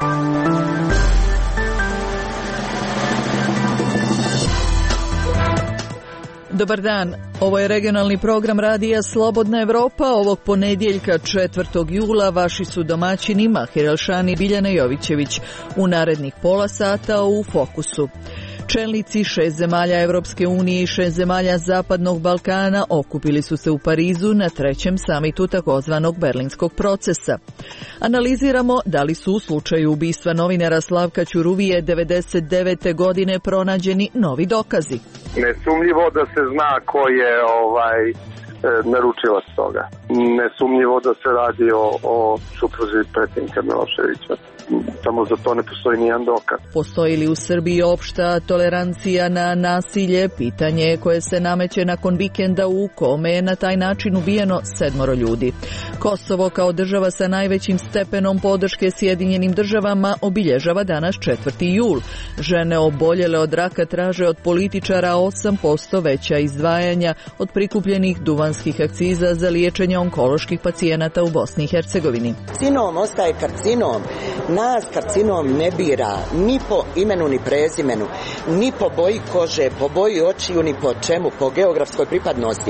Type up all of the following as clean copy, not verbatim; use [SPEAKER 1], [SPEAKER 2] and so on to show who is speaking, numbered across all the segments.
[SPEAKER 1] Dobar dan, ovo je regionalni program radija Slobodna Evropa. Ovog ponedjeljka 4. jula vaši su domaćini Mahir Elšani i Biljana Jovićević. U narednih pola sata u Fokusu. Čelnici 6 zemalja Evropske unije i 6 zemalja Zapadnog Balkana okupili su se u Parizu na 3. samitu takozvanog Berlinskog procesa. Analiziramo da li su u slučaju ubistva novinara Slavka Ćuruvije 1999. godine pronađeni novi dokazi.
[SPEAKER 2] Nesumnjivo da se zna ko je naručilac toga. Nesumnjivo da se radi o supruzi predsjednika Miloševića. Samo za to ne postoji nijedan dokaz.
[SPEAKER 1] Postoji li u Srbiji opšta tolerancija na nasilje? Pitanje koje se nameće nakon vikenda u kome je na taj način ubijeno 7 ljudi. Kosovo kao država sa najvećim stepenom podrške Sjedinjenim državama obilježava danas 4. jul. Žene oboljele od raka traže od političara 8% veća izdvajanja od prikupljenih duvanskih akciza za liječenje onkoloških pacijenata u Bosni i Hercegovini.
[SPEAKER 3] Karcinom ostaje karcinom. Nas karcinom ne bira ni po imenu ni prezimenu, ni po boji kože, po boji očiju, ni po čemu, po geografskoj pripadnosti.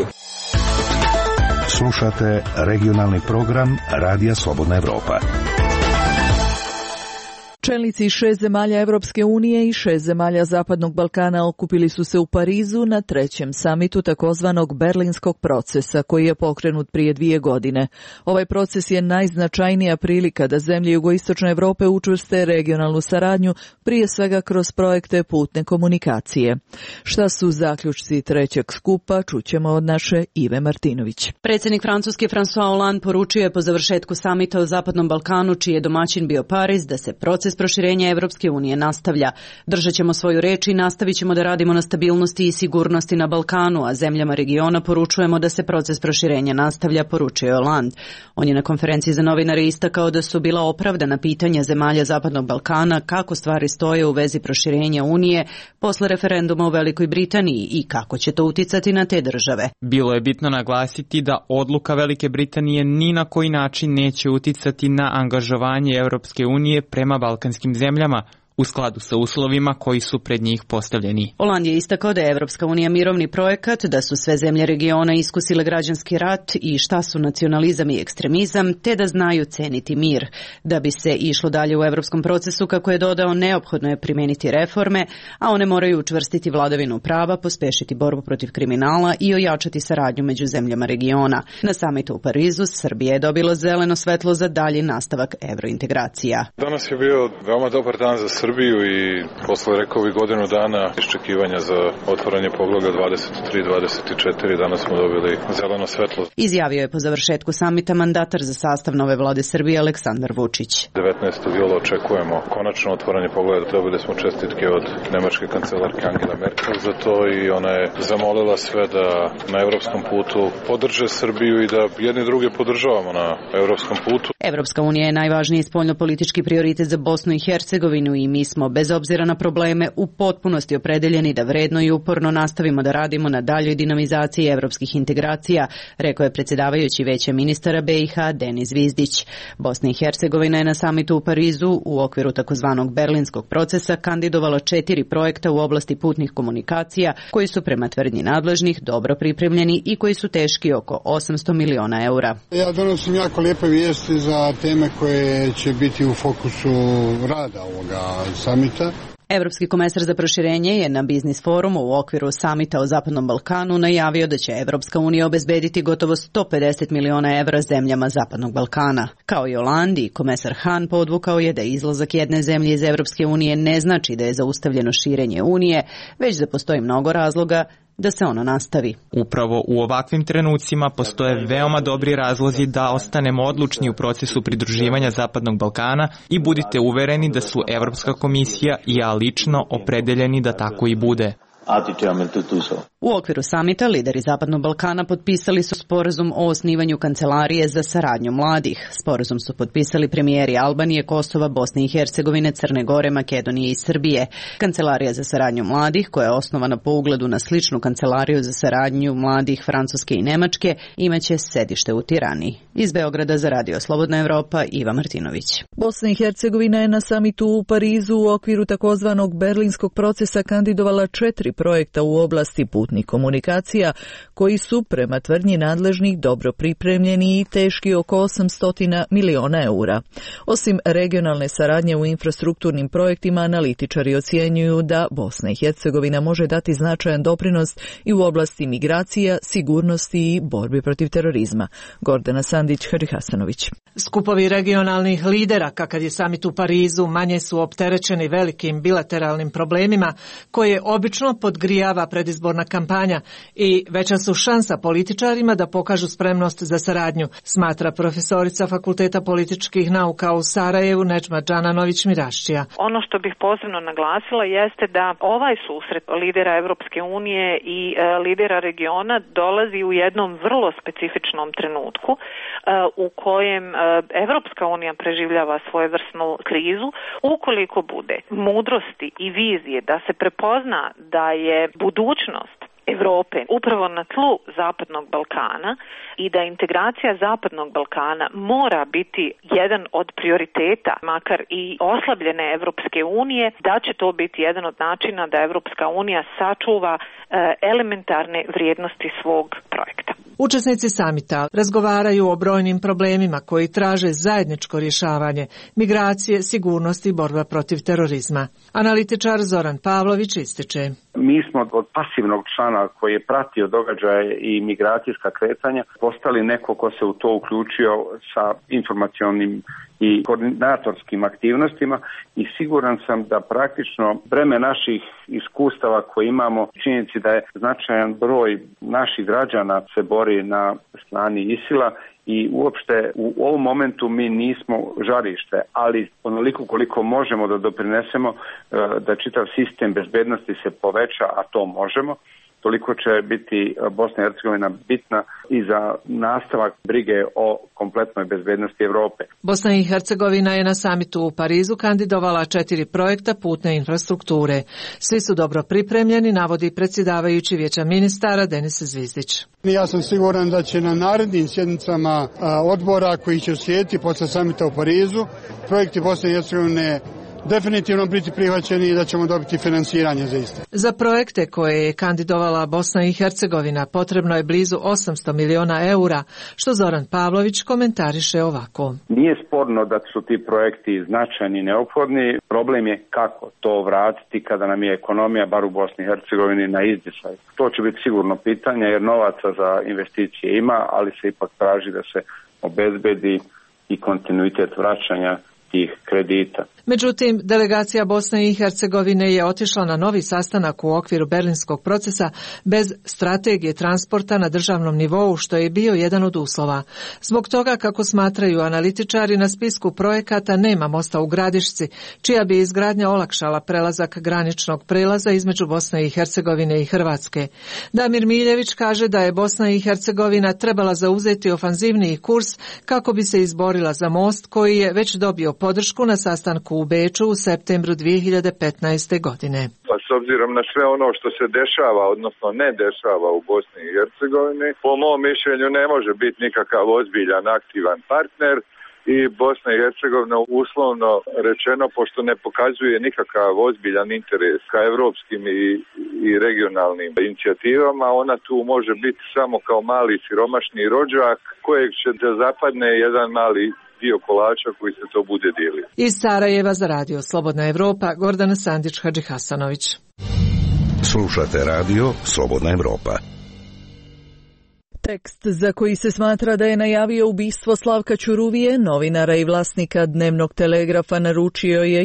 [SPEAKER 4] Slušate regionalni program Radija Slobodna Evropa.
[SPEAKER 1] Čelnici 6 zemalja Evropske unije i 6 zemalja Zapadnog Balkana okupili su se u Parizu na 3. samitu takozvanog Berlinskog procesa koji je pokrenut prije 2 godine. Ovaj proces je najznačajnija prilika da zemlje jugoistočne Evrope učvrste regionalnu saradnju, prije svega kroz projekte putne komunikacije. Šta su zaključci 3. skupa, čućemo od naše Ive Martinović.
[SPEAKER 5] Predsjednik Francuske François Hollande poručio je po završetku samita o Zapadnom Balkanu, čiji je domaćin bio Pariz, da se proces proširenja Evropske unije nastavlja. Držat ćemo svoju reč i nastavit ćemo da radimo na stabilnosti i sigurnosti na Balkanu, a zemljama regiona poručujemo da se proces proširenja nastavlja, poručio je Hollande. On je na konferenciji za novinare istakao da su bila opravdana pitanja zemalja Zapadnog Balkana kako stvari stoje u vezi proširenja Unije posle referenduma u Velikoj Britaniji i kako će to uticati na te države.
[SPEAKER 6] Bilo je bitno naglasiti da odluka Velike Britanije ni na koji način neće uticati na angažovanje Evropske unije prema balkanskim zemljama u skladu sa uslovima koji su pred njih postavljeni.
[SPEAKER 5] Hollande je istakao da je Evropska unija mirovni projekat, da su sve zemlje regiona iskusile građanski rat i šta su nacionalizam i ekstremizam, te da znaju ceniti mir. Da bi se išlo dalje u evropskom procesu, kako je dodao, neophodno je primijeniti reforme, a one moraju učvrstiti vladavinu prava, pospešiti borbu protiv kriminala i ojačati saradnju među zemljama regiona. Na samitu u Parizu Srbija je dobila zeleno svetlo za dalji nastavak evrointegracija.
[SPEAKER 7] Danas je bio veoma dobar dan za Srbiju i posle, rekao bih, godinu dana iščekivanja za otvaranje poglavlja 23-24, danas smo dobili zeleno svetlo.
[SPEAKER 5] Izjavio je po završetku samita mandatar za sastav nove vlade Srbije Aleksandar Vučić.
[SPEAKER 7] 19. jula očekujemo konačno otvaranje poglavlja. Dobili smo čestitke od nemačke kancelarke Angela Merkel za to i ona je zamolila sve da na evropskom putu podrže Srbiju i da jedni druge podržavamo na evropskom putu.
[SPEAKER 5] Evropska unija je najvažniji spoljnopolitički prioritet za Bosnu i Hercegovinu i mi smo, bez obzira na probleme, u potpunosti opredeljeni da vredno i uporno nastavimo da radimo na daljoj dinamizaciji evropskih integracija, rekao je predsjedavajući Vijeća ministara BiH Denis Zvizdić. Bosna i Hercegovina je na samitu u Parizu u okviru takozvanog Berlinskog procesa kandidovala 4 projekta u oblasti putnih komunikacija koji su prema tvrdnji nadležnih dobro pripremljeni i koji su teški oko 800 miliona eura.
[SPEAKER 8] Ja donosim jako lijepe vijesti za teme koje će biti u fokusu rada ovoga samita.
[SPEAKER 5] Evropski komesar za proširenje je na biznis forumu u okviru samita o Zapadnom Balkanu najavio da će Evropska unija obezbediti gotovo 150 miliona evra zemljama Zapadnog Balkana. Kao i Hollande, komesar Hahn podvukao je da izlazak jedne zemlje iz Evropske unije ne znači da je zaustavljeno širenje Unije, već da postoji mnogo razloga da se ono nastavi.
[SPEAKER 6] Upravo u ovakvim trenucima postoje veoma dobri razlozi da ostanemo odlučni u procesu pridruživanja Zapadnog Balkana i budite uvereni da su Evropska komisija i ja lično opredeljeni da tako i bude.
[SPEAKER 5] U okviru samita lideri Zapadnog Balkana potpisali su sporazum o osnivanju kancelarije za saradnju mladih. Sporazum su potpisali premijeri Albanije, Kosova, Bosne i Hercegovine, Crne Gore, Makedonije i Srbije. Kancelarija za saradnju mladih, koja je osnovana po ugledu na sličnu kancelariju za saradnju mladih Francuske i Nemačke, imaće sedište u Tirani. Iz Beograda za Radio Slobodna Evropa, Iva Martinović.
[SPEAKER 1] Bosna i Hercegovina je na samitu u Parizu u okviru takozvanog berlinskog procesa kandidovala 4 projekta u oblasti putnih komunikacija, koji su, prema tvrdnji nadležnih, dobro pripremljeni i teški oko 800 miliona eura. Osim regionalne saradnje u infrastrukturnim projektima, analitičari ocjenjuju da Bosna i Hercegovina može dati značajan doprinos i u oblasti migracija, sigurnosti i borbi protiv terorizma. Gordana Sandić, Hari Hasanović.
[SPEAKER 9] Skupovi regionalnih lidera, kakav je samit u Parizu, manje su opterećeni velikim bilateralnim problemima koje obično podgrijava predizborna kampanja i veća su šansa političarima da pokažu spremnost za saradnju, smatra profesorica Fakulteta političkih nauka u Sarajevu Nedžma Džananović-Miraščija.
[SPEAKER 10] Ono što bih posebno naglasila jeste da ovaj susret lidera Evropske unije i lidera regiona dolazi u jednom vrlo specifičnom trenutku u kojem Evropska unija preživljava svojevrsnu krizu. Ukoliko bude mudrosti i vizije da se prepozna da je budućnost Evrope upravo na tlu Zapadnog Balkana i da integracija Zapadnog Balkana mora biti jedan od prioriteta, makar i oslabljene Evropske unije, da će to biti jedan od načina da Evropska unija sačuva elementarne vrijednosti svog projekta.
[SPEAKER 9] Učesnici samita razgovaraju o brojnim problemima koji traže zajedničko rješavanje, migracije, sigurnost i borba protiv terorizma. Analitičar Zoran Pavlović ističe:
[SPEAKER 11] Mi smo od pasivnog člana koji je pratio događaje i migracijska kretanja postali neko ko se u to uključio sa informacionim i koordinatorskim aktivnostima i siguran sam da praktično breme naših iskustava koje imamo, činjenici da je značajan broj naših građana se bori na strani ISIL-a i uopšte u ovom momentu mi nismo žarište, ali onoliko koliko možemo da doprinesemo da čitav sistem bezbednosti se poveća, a to možemo, toliko će biti Bosna i Hercegovina bitna i za nastavak brige o kompletnoj bezbednosti Evrope.
[SPEAKER 9] Bosna i Hercegovina je na samitu u Parizu kandidovala 4 projekta putne infrastrukture. Svi su dobro pripremljeni, navodi predsjedavajući Vijeća ministara Denis Zvizdić.
[SPEAKER 8] Ja sam siguran da će na narednim sjednicama odbora koji će uslijediti posle samita u Parizu projekti Bosne i Hercegovine definitivno biti prihvaćeni i da ćemo dobiti finansiranje za iste.
[SPEAKER 9] Za projekte koje je kandidovala Bosna i Hercegovina potrebno je blizu 800 miliona eura, što Zoran Pavlović komentariše ovako.
[SPEAKER 11] Nije sporno da su ti projekti značajni i neophodni, problem je kako to vratiti kada nam je ekonomija, bar u Bosni i Hercegovini, na izdisaj. To će biti sigurno pitanje jer novaca za investicije ima, ali se ipak traži da se obezbedi i kontinuitet vraćanja tih kredita.
[SPEAKER 9] Međutim, delegacija Bosne i Hercegovine je otišla na novi sastanak u okviru berlinskog procesa bez strategije transporta na državnom nivou, što je bio jedan od uslova. Zbog toga, kako smatraju analitičari, na spisku projekata nema mosta u Gradišci, čija bi izgradnja olakšala prelazak graničnog prelaza između Bosne i Hercegovine i Hrvatske. Damir Miljević kaže da je Bosna i Hercegovina trebala zauzeti ofanzivniji kurs kako bi se izborila za most koji je već dobio podršku na sastanku u Beču u septembru 2015. godine.
[SPEAKER 12] Pa s obzirom na sve ono što se dešava, odnosno ne dešava u Bosni i Hercegovini, po mom mišljenju ne može biti nikakav ozbiljan, aktivan partner i Bosna i Hercegovina uslovno rečeno, pošto ne pokazuje nikakav ozbiljan interes ka evropskim i regionalnim inicijativama, ona tu može biti samo kao mali siromašni rođak kojeg će da zapadne jedan mali dio kolača koji se to bude dijelio.
[SPEAKER 9] Iz Sarajeva za Radio Slobodna Evropa, Gordana Sandić, Hadži Hasanović.
[SPEAKER 4] Slušate Radio Slobodna Evropa.
[SPEAKER 1] Tekst za koji se smatra da je najavio ubistvo Slavka Ćuruvije, novinara i vlasnika Dnevnog telegrafa, naručio je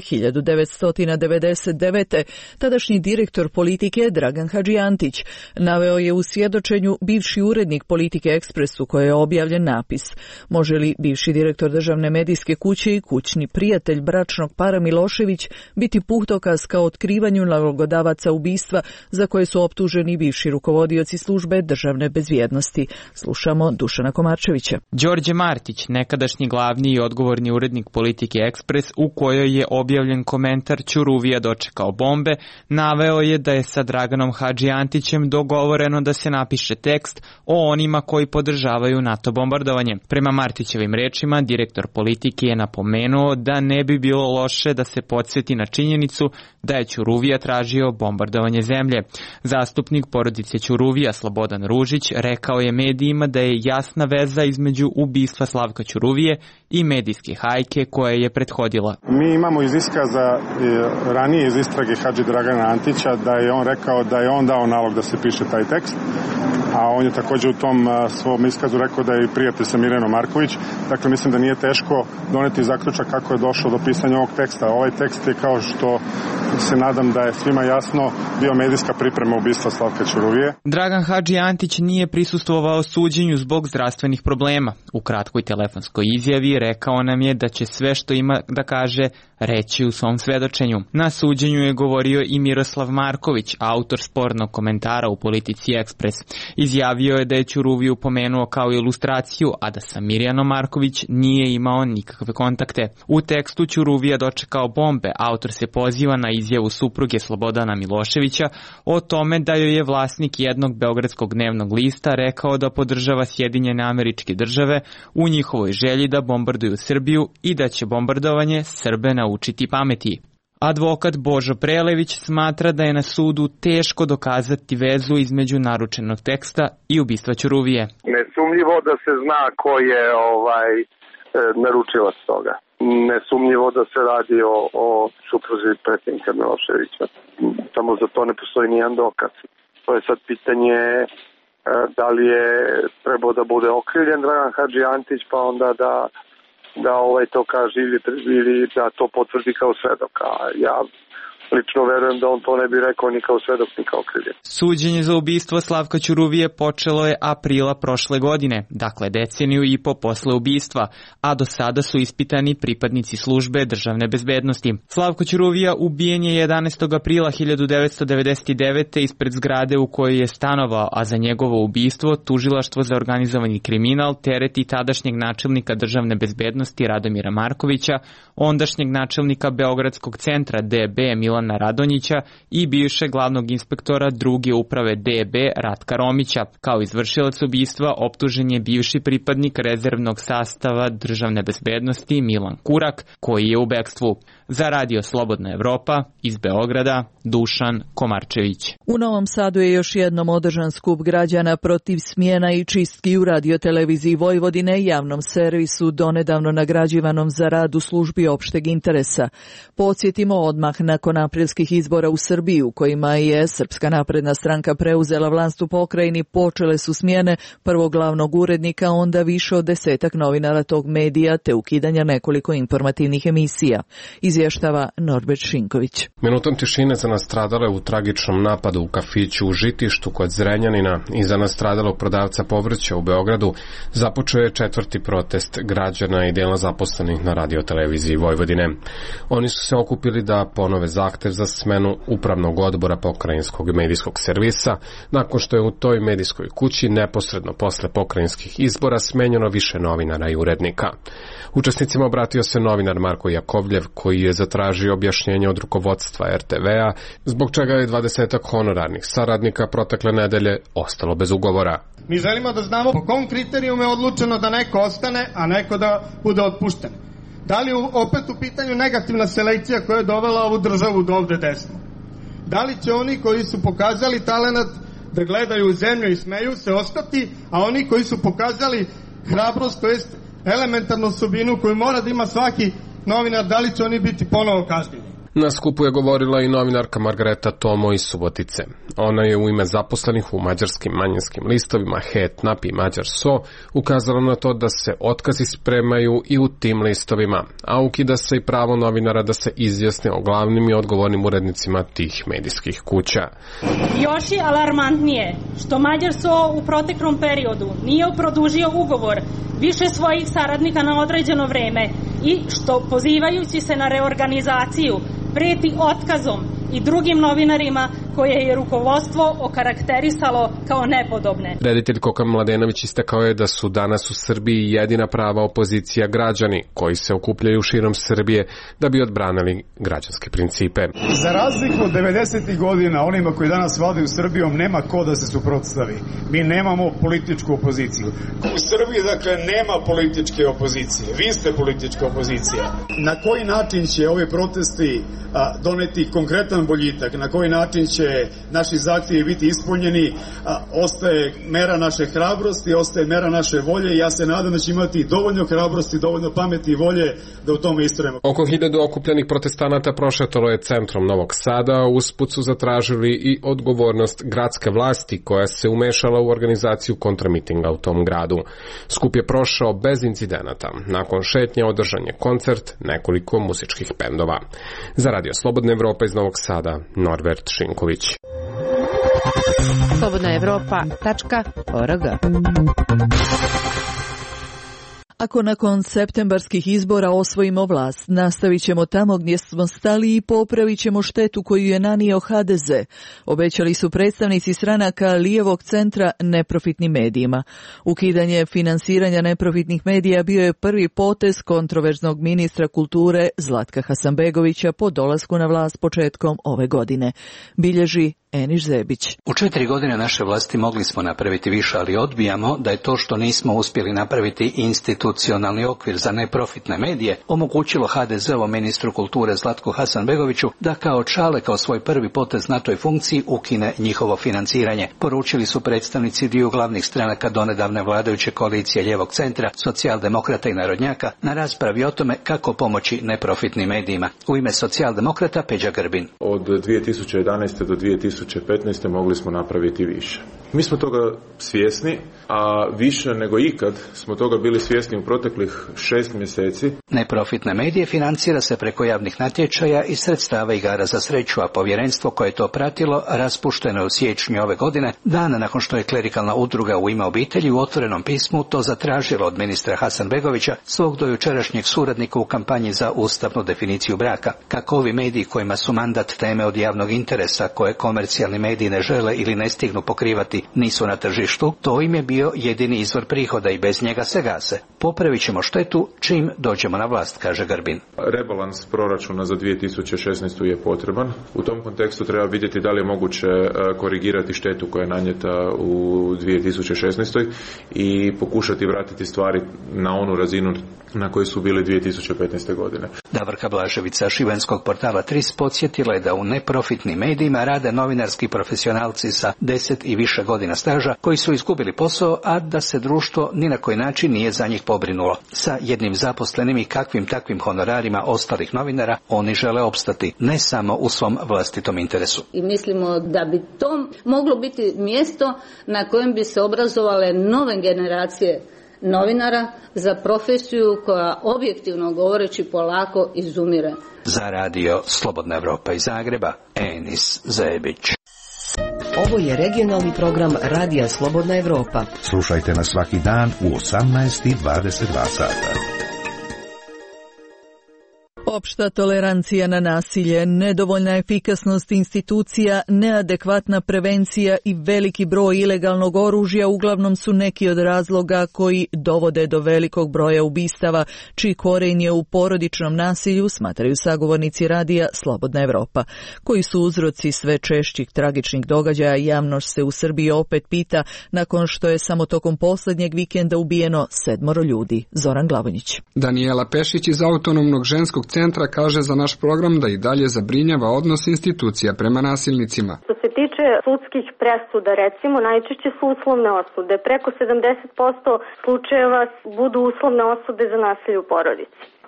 [SPEAKER 1] 1999. tadašnji direktor Politike Dragan Hadžijantić. Naveo je u svjedočenju bivši urednik Politike Ekspres u kojoj je objavljen napis: može li bivši direktor državne medijske kuće i kućni prijatelj bračnog para Milošević biti puhtokaz kao otkrivanju nalogodavaca ubistva za koje su optuženi bivši rukovodioci službe državne bezbjednosti? Slušamo Dušana Komarčevića.
[SPEAKER 6] Đorđe Martić, nekadašnji glavni i odgovorni urednik Politike Ekspres, u kojoj je objavljen komentar Ćuruvija dočekao bombe, naveo je da je sa Draganom Hadžijantićem dogovoreno da se napiše tekst o onima koji podržavaju NATO bombardovanje. Prema Martićevim rečima, direktor Politike je napomenuo da ne bi bilo loše da se podsjeti na činjenicu da je Ćuruvija tražio bombardovanje zemlje. Zastupnik porodice Ćuruvija Slobodan Ružić rekao je medijima da je jasna veza između ubistva Slavka Ćuruvije i medijske hajke koja je prethodila.
[SPEAKER 13] Mi imamo iz iskaza ranije iz istrage Hadži Dragana Antića da je on rekao da je on dao nalog da se piše taj tekst, a on je također u tom svom iskazu rekao da je prijatelj sa Mirjanom Marković. Dakle, mislim da nije teško doneti zaključak kako je došlo do pisanja ovog teksta. Ovaj tekst je, kao što se nadam da je svima jasno, bio medijska priprema ubistva Slavka Ćuruvije.
[SPEAKER 6] Dragan Hadžijantić nije prisustvovao suđenju zbog zdravstvenih problema. U kratkoj telefonskoj izjavi rekao nam je da će sve što ima da kaže reći u svom svedočenju. Na suđenju je govorio i Miroslav Marković, autor spornog komentara u Politici Ekspres. Izjavio je da je Ćuruviju pomenuo kao ilustraciju, a da sa Mirjanom Marković nije imao nikakve kontakte. U tekstu Ćuruvija dočekao bombe, autor se poziva na izjavu supruge Slobodana Miloševića o tome da joj je vlasnik jednog beogradskog dnevnog lista rekao da podržava Sjedinjene Američke Države u njihovoj želji da bombarduju Srbiju i da će bombardovanje Srbe naučiti pameti. Advokat Božo Prelević smatra da je na sudu teško dokazati vezu između naručenog teksta i ubistva Ćuruvije.
[SPEAKER 2] Nesumnjivo da se zna ko je naručilac toga. Nesumnjivo da se radi o supruzi predsjednika Miloševića. Samo za to ne postoji nijedan dokaz. To je sad pitanje da li je trebao da bude okrivljen Dragan Hadžijantić, pa onda da to kaže ili da to potvrdi kao svedok. A ja lično verujem da on to ne bi rekao ni kao svedok ni kao okrivljen.
[SPEAKER 6] Suđenje za ubistvo Slavka Ćuruvije počelo je aprila prošle godine, dakle deceniju i po posle ubistva, a do sada su ispitani pripadnici službe državne bezbednosti. Slavko Ćuruvija ubijen je 11. aprila 1999. ispred zgrade u kojoj je stanovao, a za njegovo ubistvo tužilaštvo za organizovani kriminal tereti tadašnjeg načelnika državne bezbednosti Radomira Markovića, ondašnjeg načelnika Beogradskog centra DB Milana Radonjića i bivšeg glavnog inspektora druge uprave DB Ratka Romića. Kao izvršilac ubistva optužen je bivši pripadnik rezervnog sastava državne bezbednosti Milan Kurak, koji je u bekstvu. Za Radio Slobodna Evropa, iz Beograda, Dušan Komarčević.
[SPEAKER 1] U Novom Sadu je još jednom održan skup građana protiv smjena i čistki u radioteleviziji Vojvodine, javnom servisu donedavno nagrađivanom za rad u službi opšteg interesa. Podsjetimo, odmah nakon aprilskih izbora u Srbiji, u kojima je Srpska napredna stranka preuzela vlast u pokrajini, počele su smjene prvog glavnog urednika, onda više od 10 novinara tog medija, te ukidanja nekoliko informativnih emisija. Izvještava Norbert Šinković.
[SPEAKER 14] Minutom tišine za nastradale u tragičnom napadu u kafiću u Žitištu kod Zrenjanina i za nastradalog prodavca povrća u Beogradu započeo je 4. protest građana i dela zaposlenih na radioteleviziji Vojvodine. Oni su se okupili da ponove zahtev za smenu upravnog odbora pokrajinskog medijskog servisa, nakon što je u toj medijskoj kući neposredno posle pokrajinskih izbora smenjeno više novinara i urednika. Učesnicima obratio se novinar Marko Jakovljev, koji je zatražio objašnjenje od rukovodstva RTV-a, zbog čega je 20 honorarnih saradnika protekle nedelje ostalo bez ugovora.
[SPEAKER 15] Mi želimo da znamo po kom kriterijumu je odlučeno da neko ostane, a neko da bude otpušten. Da li opet u pitanju negativna selekcija koja je dovela ovu državu do ovde desno? Da li će oni koji su pokazali talenat da gledaju u zemlju i smeju se ostati, a oni koji su pokazali hrabrost, to jest elementarnu osobinu koju mora da ima svaki novinar, da li će oni biti ponovo kažnjeni?
[SPEAKER 14] Na skupu je govorila i novinarka Margareta Tomo iz Subotice. Ona je u ime zaposlenih u mađarskim manjinskim listovima Het Nap i Mađar So ukazala na to da se otkazi spremaju i u tim listovima, a ukida se i pravo novinara da se izjasne o glavnim i odgovornim urednicima tih medijskih kuća.
[SPEAKER 16] Još je alarmantnije što Mađar So u proteklom periodu nije produžio ugovor više svojih saradnika na određeno vreme i što pozivajući se na reorganizaciju preti otkazom i drugim novinarima koje je rukovodstvo okarakterisalo kao nepodobne.
[SPEAKER 14] Reditelj Koka Mladenović istakao je da su danas u Srbiji jedina prava opozicija građani koji se okupljaju širom Srbije da bi odbranili građanske principe.
[SPEAKER 17] Za razliku od 90. godina onima koji danas vladaju Srbijom nema ko da se suprotstavi. Mi nemamo političku opoziciju. U Srbiji dakle nema političke opozicije. Vi ste politička opozicija. Na koji način će ovi protesti doneti konkretan boljitak, na koji način će naši zahtjevi biti ispunjeni, ostaje mera naše hrabrosti, ostaje mera naše volje i ja se nadam da će imati dovoljno hrabrosti, dovoljno pameti i volje da u tome istrajemo.
[SPEAKER 14] Oko 1000 okupljenih protestanata prošetalo je centrom Novog Sada, usput su zatražili i odgovornost gradske vlasti koja se umešala u organizaciju kontramitinga u tom gradu. Skup je prošao bez incidenata. Nakon šetnje održan je koncert, nekoliko muzičkih bendova. Za Radio Slobodna Evropa iz Novog Sada, Norbert Šinković.
[SPEAKER 18] slobodnaevropa.org.
[SPEAKER 1] Ako nakon septembarskih izbora osvojimo vlast, nastavit ćemo tamo gdje smo stali i popravit ćemo štetu koju je nanio HDZ, obećali su predstavnici stranaka lijevog centra neprofitnim medijima. Ukidanje finansiranja neprofitnih medija bio je prvi potez kontroverznog ministra kulture Zlatka Hasanbegovića po dolasku na vlast početkom ove godine, bilježi Eniš Zebić.
[SPEAKER 19] U 4 godine naše vlasti mogli smo napraviti više, ali odbijamo da je to što nismo uspjeli napraviti institucionalni okvir za neprofitne medije omogućilo HDZ-ovom ministru kulture Zlatku Hasanbegoviću da kao čale, kao svoj prvi potez na toj funkciji ukine njihovo financiranje. Poručili su predstavnici dviju glavnih stranaka donedavne vladajuće koalicije lijevog centra, socijaldemokrata i narodnjaka, na raspravi o tome kako pomoći neprofitnim medijima. U ime socijaldemokrata Peđa Grbin.
[SPEAKER 20] Od 2011. do 2015. mogli smo napraviti više. Mi smo toga svjesni, a više nego ikad smo toga bili svjesni u proteklih 6 mjeseci.
[SPEAKER 19] Neprofitne medije financira se preko javnih natječaja i sredstava igara za sreću, a povjerenstvo koje je to pratilo raspušteno je u siječnju ove godine, dana nakon što je klerikalna udruga U ime obitelji u otvorenom pismu to zatražilo od ministra Hasanbegovića, svog dojučerašnjeg suradnika u kampanji za ustavnu definiciju braka. Kako ovi mediji kojima su mandat teme od javnog interesa, koje komercijalni mediji ne žele ili ne stignu pokrivati, nisu na tržištu, to im je bio jedini izvor prihoda i bez njega se gase. Popravit ćemo štetu čim dođemo na vlast, kaže Grbin.
[SPEAKER 20] Rebalans proračuna za 2016. je potreban. U tom kontekstu treba vidjeti da li je moguće korigirati štetu koja je nanijeta u 2016. i pokušati vratiti stvari na onu razinu na kojoj su bili 2015. godine.
[SPEAKER 19] Davorka Blaževica šibenskog portala TRIS podsjetila je da u neprofitnim medijima rade novinarski profesionalci sa 10 i više godina staža koji su izgubili posao, a da se društvo ni na koji način nije za njih pobrinulo. Sa jednim zaposlenim i kakvim takvim honorarima ostalih novinara oni žele opstati, ne samo u svom vlastitom interesu.
[SPEAKER 21] I mislimo da bi to moglo biti mjesto na kojem bi se obrazovale nove generacije novinara za profesiju koja objektivno govoreći polako izumire.
[SPEAKER 19] Za Radio Slobodna Evropa iz Zagreba, Enis Zebić.
[SPEAKER 18] Ovo je regionalni program Radija Slobodna Evropa.
[SPEAKER 4] Slušajte nas svaki dan u 18:22 sata.
[SPEAKER 1] Opšta tolerancija na nasilje, nedovoljna efikasnost institucija, neadekvatna prevencija i veliki broj ilegalnog oružja uglavnom su neki od razloga koji dovode do velikog broja ubistava, čiji koren je u porodičnom nasilju, smatraju sagovornici radija Slobodna Evropa. Koji su uzroci sve češćih tragičnih događaja, javnost se u Srbiji opet pita nakon što je samo tokom posljednjeg vikenda ubijeno 7 ljudi. Zoran Glavonjić.
[SPEAKER 22] Danijela Pešić iz Autonomnog ženskog centra kaže za naš program da i dalje zabrinjava odnos institucija prema nasilnicima.
[SPEAKER 23] Što se tiče sudskih presuda, recimo, najčešće su uslovne osude. Preko 70% slučajeva budu uslovne osude za nasilje u porodici.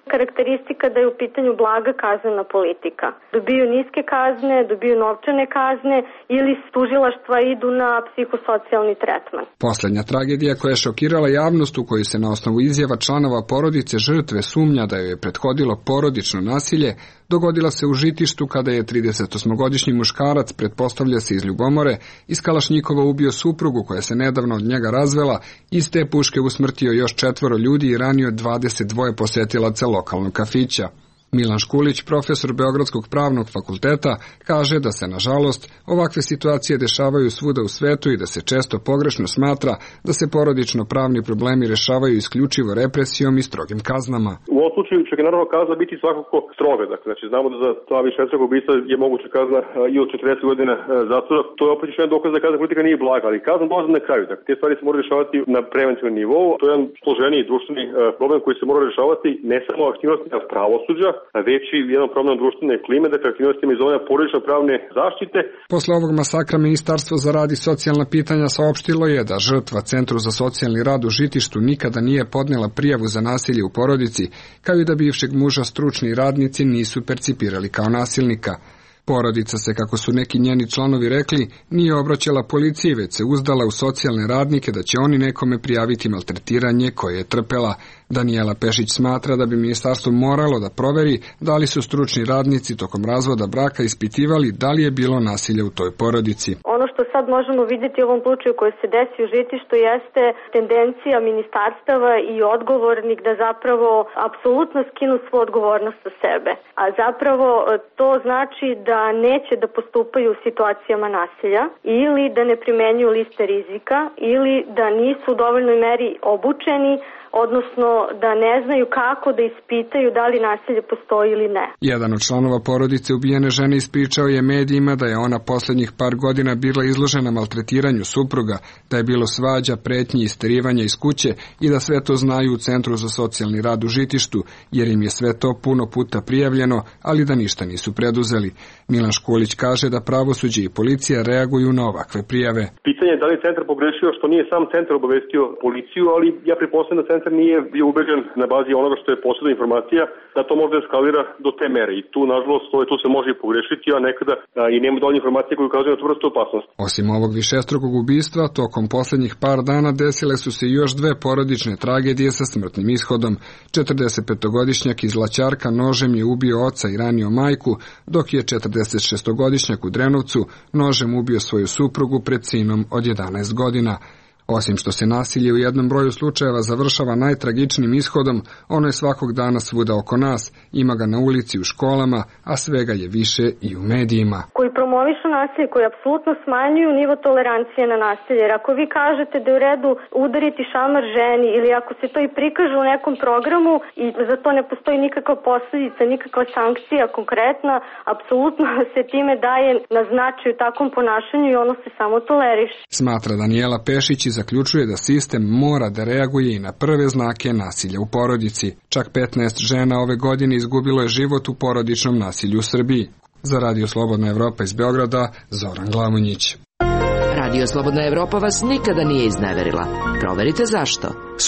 [SPEAKER 23] karakteristika da je u pitanju blaga kaznena politika. Dobiju niske kazne, dobiju novčane kazne ili tužilaštva idu na psihosocijalni tretman.
[SPEAKER 22] Poslednja tragedija koja je šokirala javnost, u kojoj se na osnovu izjava članova porodice žrtve sumnja da joj je prethodilo porodično nasilje, dogodila se u Žitištu kada je 38-godišnji muškarac, pretpostavlja se iz Ljubomore, iz Kalašnjikova ubio suprugu koja se nedavno od njega razvela, iz te puške usmrtio još 4 ljudi i ranio 22 posetilaca lokalnog kafića. Milan Škulić, profesor Beogradskog pravnog fakulteta, kaže da se, nažalost, ovakve situacije dešavaju svuda u svetu i da se često pogrešno smatra da se porodično-pravni problemi rešavaju isključivo represijom i strogim kaznama.
[SPEAKER 3] U ovom slučaju će naravno kazna biti svakako stroga. Znači, znamo da za ta višestrukog ubistva je moguća kazna i od 40 godina zatvora. To je opet još jedan dokaz da kazna politika nije blaga, ali kazna dolazi na kraju. Dakle, te stvari se moraju rešavati na preventivnom nivou. To je jedan složeniji društveni problem koji se mora rešavati ne samo aktivnostima pravosuđa, već i jedan problem društvene klime, dakle aktivnostima iz zone porodično-pravne zaštite.
[SPEAKER 22] Posle ovog masakra Ministarstvo za rad i socijalna pitanja saopštilo je da žrtva Centru za socijalni rad u Žitištu nikada nije podnela prijavu za nasilje u porodici, kao i da bivšeg muža stručni radnici nisu percipirali kao nasilnika. Porodica se, kako su neki njeni članovi rekli, nije obraćala policiji, već se uzdala u socijalne radnike da će oni nekome prijaviti maltretiranje koje je trpela. Daniela Pešić smatra da bi ministarstvo moralo da proveri da li su stručni radnici tokom razvoda braka ispitivali da li je bilo nasilja u toj porodici.
[SPEAKER 23] Ono što sad možemo vidjeti u ovom slučaju koji se desi u Žitištu jeste tendencija ministarstava i odgovornik da zapravo apsolutno skinu svu odgovornost sa sebe. A zapravo to znači da neće da postupaju u situacijama nasilja ili da ne primenjuju liste rizika ili da nisu u dovoljnoj meri obučeni, odnosno da ne znaju kako da ispitaju da li nasilje postoji ili ne.
[SPEAKER 22] Jedan od članova porodice ubijene žene ispričao je medijima da je ona poslednjih par godina bila izložena maltretiranju supruga, da je bilo svađa, pretnji i isterivanja iz kuće i da sve to znaju u Centru za socijalni rad u Žitištu, jer im je sve to puno puta prijavljeno, ali da ništa nisu preduzeli. Milan Škulić kaže da pravosuđe i policija reaguju na ovakve prijave.
[SPEAKER 3] Pitanje je da li je centar pogrešio što nije sam centar obavestio policiju, ali ja pretpostavljam da centar nije bio ubeđen na bazi onoga što je posledna informacija da to možda eskalira do te mere i tu nažalost tu se može i pogrešiti, a nekada i nema dovoljne informacije koje ukazuju na tu vrstu opasnosti.
[SPEAKER 22] Osim ovog višestrukog ubistva, tokom poslednjih par dana desile su se još 2 porodične tragedije sa smrtnim ishodom. 45-godišnjak iz Laćarka nožem je ubio oca i ranio majku, dok je 46-godišnjak u Drenovcu nožem ubio svoju suprugu pred sinom od 11 godina. Osim što se nasilje u jednom broju slučajeva završava najtragičnijim ishodom, ono je svakog dana svuda oko nas, ima ga na ulici, u školama, a svega je više i u medijima.
[SPEAKER 23] Koji promovišu nasilje, koji apsolutno smanjuju nivo tolerancije na nasilje. Jer ako vi kažete da je u redu udariti šamar ženi ili ako se to i prikaže u nekom programu i za to ne postoji nikakva posljedica, nikakva sankcija konkretna, apsolutno se time daje na značaju takvom ponašanju i ono se samo toleriše.
[SPEAKER 22] Smatra Daniela Pešić i zaključuje da sistem mora da reaguje i na prve znake nasilja u porodici. Čak 15 žena ove godine izgubilo je život u porodičnom nasilju u Srbiji. Za Radio Slobodna Evropa iz Beograda, Zoran Glamonjić.
[SPEAKER 5] Radio Slobodna Evropa vas nikada nije izneverila. Proverite zašto.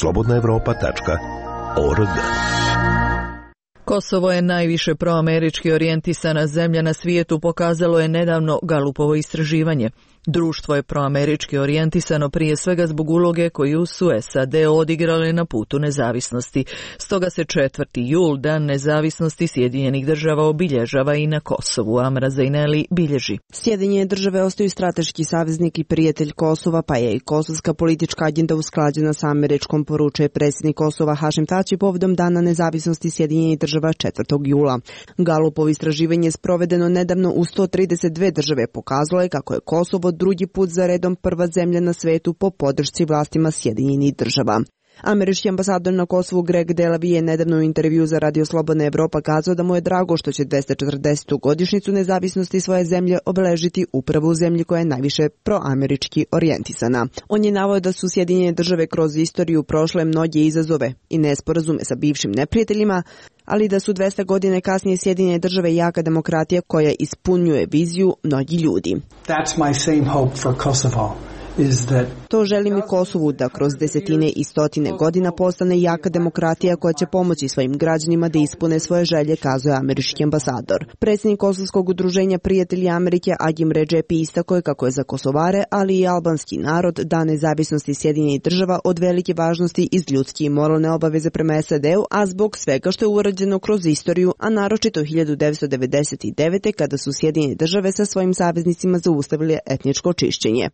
[SPEAKER 4] slobodnaevropa.org.
[SPEAKER 1] Kosovo je najviše proamerički orijentisana zemlja na svijetu, pokazalo je nedavno Galupovo istraživanje. Društvo je proamerički orijentisano prije svega zbog uloge koju su SAD odigrale na putu nezavisnosti. Stoga se 4. jul, Dan nezavisnosti Sjedinjenih država, obilježava i na Kosovu. Amra Zaineli bilježi.
[SPEAKER 7] Sjedinjene države ostaju strateški saveznik i prijatelj Kosova, pa je i kosovska politička agenda usklađena sa američkom, poručuje predsjednik Kosova Hašim Tači povodom Dana nezavisnosti Sjedinjenih država 4. jula. Galupovo istraživanje sprovedeno nedavno u 132 države pokazalo je kako je Kosovo drugi put za redom prva zemlja na svetu po podršci vlastima Sjedinjenih država. Američki ambasador na Kosovu Greg Delavi je nedavno u intervju za Radio Slobodna Evropa kazao da mu je drago što će 240. godišnjicu nezavisnosti svoje zemlje obeležiti upravo u zemlji koja je najviše proamerički orijentisana. On je naveo da su Sjedinjene države kroz istoriju prošle mnoge izazove i nesporazume sa bivšim neprijateljima, ali da su 200 godine kasnije Sjedinjene države jaka demokratija koja ispunjuje viziju mnogih ljudi.
[SPEAKER 24] That's my same hope for Kosovo.
[SPEAKER 7] To želim i Kosovu, da kroz desetine i stotine godina postane jaka demokratija koja će pomoći svojim građanima da ispune svoje želje, kazuje američki ambasador. Predsjednik Kosovskog udruženja Prijatelji Amerike Agim Redžepi istakao je kako je za Kosovare, ali i albanski narod, Dan nezavisnosti Sjedinjenih Država od velike važnosti iz ljudske i moralne obaveze prema SAD-u, a zbog svega što je urađeno kroz istoriju, a naročito 1999. kada su Sjedinjene Države sa svojim saveznicima zaustavili etničko čišćenje.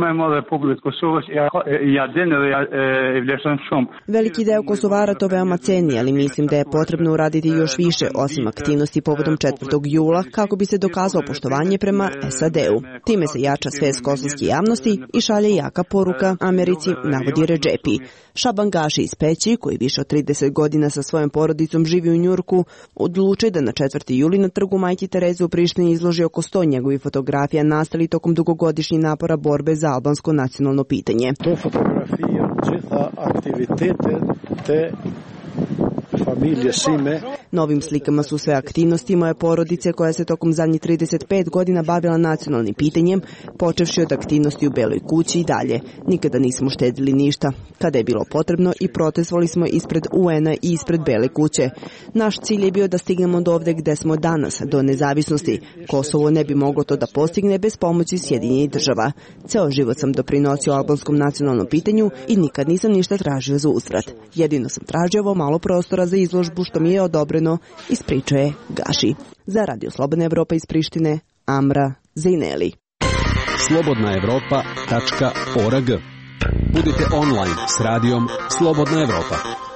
[SPEAKER 7] Veliki deo Kosovara to veoma ceni, ali mislim da je potrebno uraditi još više osim aktivnosti povodom 4. jula kako bi se dokazalo poštovanje prema SAD-u. Time se jača svest kosovske javnosti i šalje jaka poruka Americi, navodi Redžepi. Šaban Gaši iz Peći, koji više od 30 godina sa svojom porodicom živi u Njujorku, odlučio da na 4. juli na trgu Majke Tereze u Prištini izloži oko 100 njegovih fotografija nastali tokom dugogodišnjih napora borbe za albansko nacionalno pitanje.
[SPEAKER 8] To fotografije gjitha aktivitete te familije Sime.
[SPEAKER 7] Novim slikama su sve aktivnosti moje porodice koja se tokom zadnjih 35 godina bavila nacionalnim pitanjem, počevši od aktivnosti u Beloj kući i dalje. Nikada nismo štedili ništa. Kada je bilo potrebno i protestovali smo ispred UN-a i ispred Bele kuće. Naš cilj je bio da stignemo do ovde gde smo danas, do nezavisnosti. Kosovo ne bi moglo to da postigne bez pomoći Sjedinjenih Država. Ceo život sam doprinosio albanskom nacionalnom pitanju i nikad nisam ništa tražio za uzvrat. Jedino sam tražio ovo malo prostora za izložbu što mi je odobreno, ispričaje Gaši. Za Radio Slobodna Evropa iz Prištine, Amra Zejneli.
[SPEAKER 10] slobodnaevropa.org. Budite online s radijom Slobodna Evropa.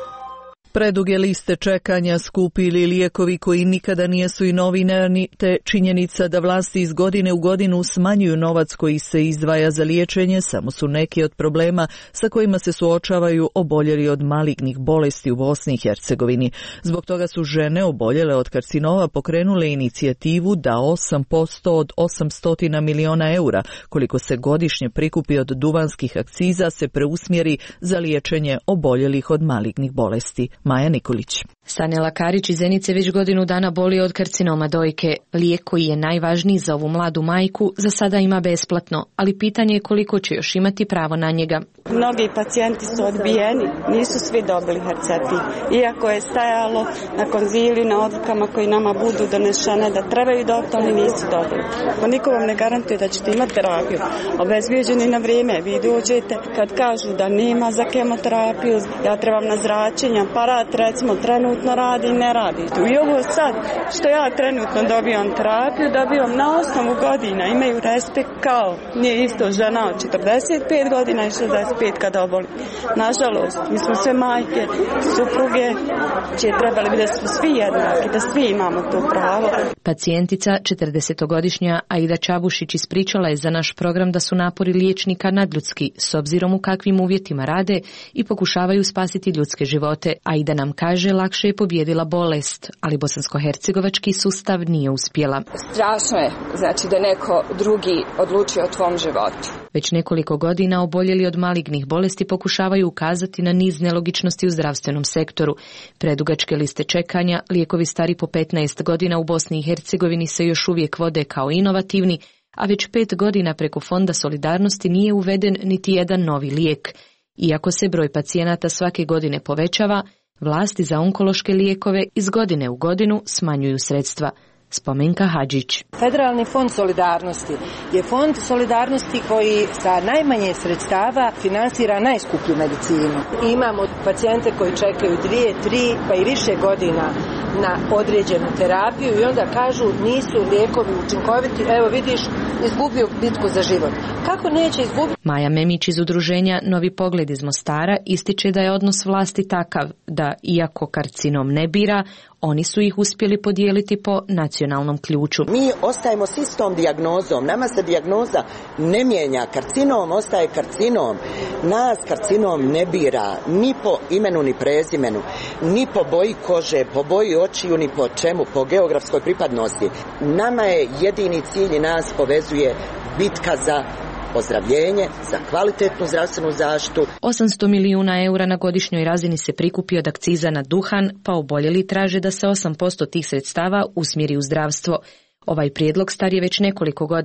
[SPEAKER 1] Preduge liste čekanja, skupi ili lijekovi koji nikada nijesu inovinarni, te činjenica da vlasti iz godine u godinu smanjuju novac koji se izdvaja za liječenje samo su neki od problema sa kojima se suočavaju oboljeli od malignih bolesti u Bosni i Hercegovini. Zbog toga su žene oboljele od karcinoma pokrenule inicijativu da 8% od 800 miliona eura, koliko se godišnje prikupi od duvanskih akciza, se preusmjeri za liječenje oboljelih od malignih bolesti. Maja Nikolić.
[SPEAKER 11] Sanela Karić iz Zenice već godinu dana boli od karcinoma dojke. Lijek koji je najvažniji za ovu mladu majku za sada ima besplatno, ali pitanje je koliko će još imati pravo na njega.
[SPEAKER 24] Mnogi pacijenti su odbijeni, nisu svi dobili Herceptin. Iako je stajalo na konziliju, na odlukama koji nama budu donešene da trebaju dobiti, oni nisu dobili. Pa niko vam ne garantuje da ćete imati terapiju. Obezbijeđeni na vrijeme, vi dođete kad kažu da nema za kemoterapiju, ja trebam na zračenje, aparat recimo trenutno radi i ne radi. I ovo sad što ja trenutno dobijam terapiju, dobijam na osnovu godina, imaju respekt kao nije isto žena od 45 godina i 65 kada oboli. Nažalost, mi smo sve majke, supruge, će trebali bi da smo svi jednaki, da svi imamo to pravo.
[SPEAKER 11] Pacijentica, 40-godišnja Aida Čabušić, ispričala je za naš program da su napori liječnika nadljudski, s obzirom u kakvim uvjetima rade i pokušavaju spasiti ljudske živote. Aida nam kaže, lakše je pobijedila bolest, ali bosansko-hercegovački sustav nije uspjela.
[SPEAKER 25] Strašno je, znači da neko drugi odluči o tvom životu.
[SPEAKER 11] Već nekoliko godina oboljeli od malignih bolesti pokušavaju ukazati na niz nelogičnosti u zdravstvenom sektoru. Predugačke liste čekanja, lijekovi stari po 15 godina u Bosni i Hercegovini se još uvijek vode kao inovativni, a već 5 godina preko Fonda solidarnosti nije uveden niti jedan novi lijek. Iako se broj pacijenata svake godine povećava, vlasti za onkološke lijekove iz godine u godinu smanjuju sredstva. Spomenka Hadžić.
[SPEAKER 26] Federalni fond solidarnosti je fond solidarnosti koji sa najmanje sredstava finansira najskuplju medicinu. Imamo pacijente koji čekaju 2, 3 pa i više godina na određenu terapiju i onda kažu nisu lijekovi učinkoviti, evo vidiš, izgubio bitku za život. Kako neće izgubiti?
[SPEAKER 11] Maja Memić iz udruženja Novi pogled iz Mostara ističe da je odnos vlasti takav da, iako karcinom ne bira, oni su ih uspjeli podijeliti po nacionalnom ključu.
[SPEAKER 27] Mi ostajemo s istom dijagnozom, nama se dijagnoza ne mijenja, karcinom ostaje karcinom. Nas karcinom ne bira ni po imenu ni prezimenu, ni po boji kože, po boji očiju, ni po čemu, po geografskoj pripadnosti. Nama je jedini cilj i nas povezuje bitka za ozdravljenje, za kvalitetnu zdravstvenu zaštitu.
[SPEAKER 11] 800 milijuna eura na godišnjoj razini se prikupi od akciza na duhan, pa oboljeli traže da se 8% tih sredstava usmjeri u zdravstvo. Ovaj prijedlog star je već nekoliko godina.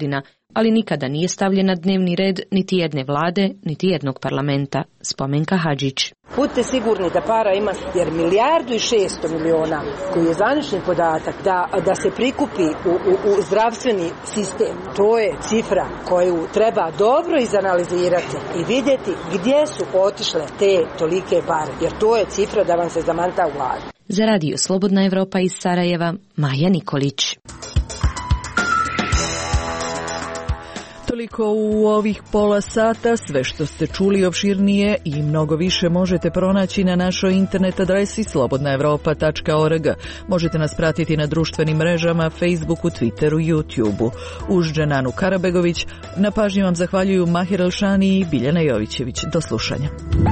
[SPEAKER 11] ali nikada nije stavljen na dnevni red niti jedne vlade, niti jednog parlamenta. Spomenka Hadžić.
[SPEAKER 26] Budite sigurni da para ima, jer 1,6 milijarda koji je zvanični podatak da se prikupi u zdravstveni sistem, to je cifra koju treba dobro izanalizirati i vidjeti gdje su otišle te tolike pare, jer to je cifra da vam se zamanta u glavi.
[SPEAKER 11] Za radio Slobodna Evropa iz Sarajeva, Maja Nikolić.
[SPEAKER 1] Toliko u ovih pola sata. Sve što ste čuli opširnije i mnogo više možete pronaći na našoj internet adresi slobodnaevropa.org. Možete nas pratiti na društvenim mrežama, Facebooku, Twitteru, YouTubeu. Uz Dženanu Karabegović, na pažnji vam zahvaljuju Mahir Elšani i Biljana Jovićević. Do slušanja.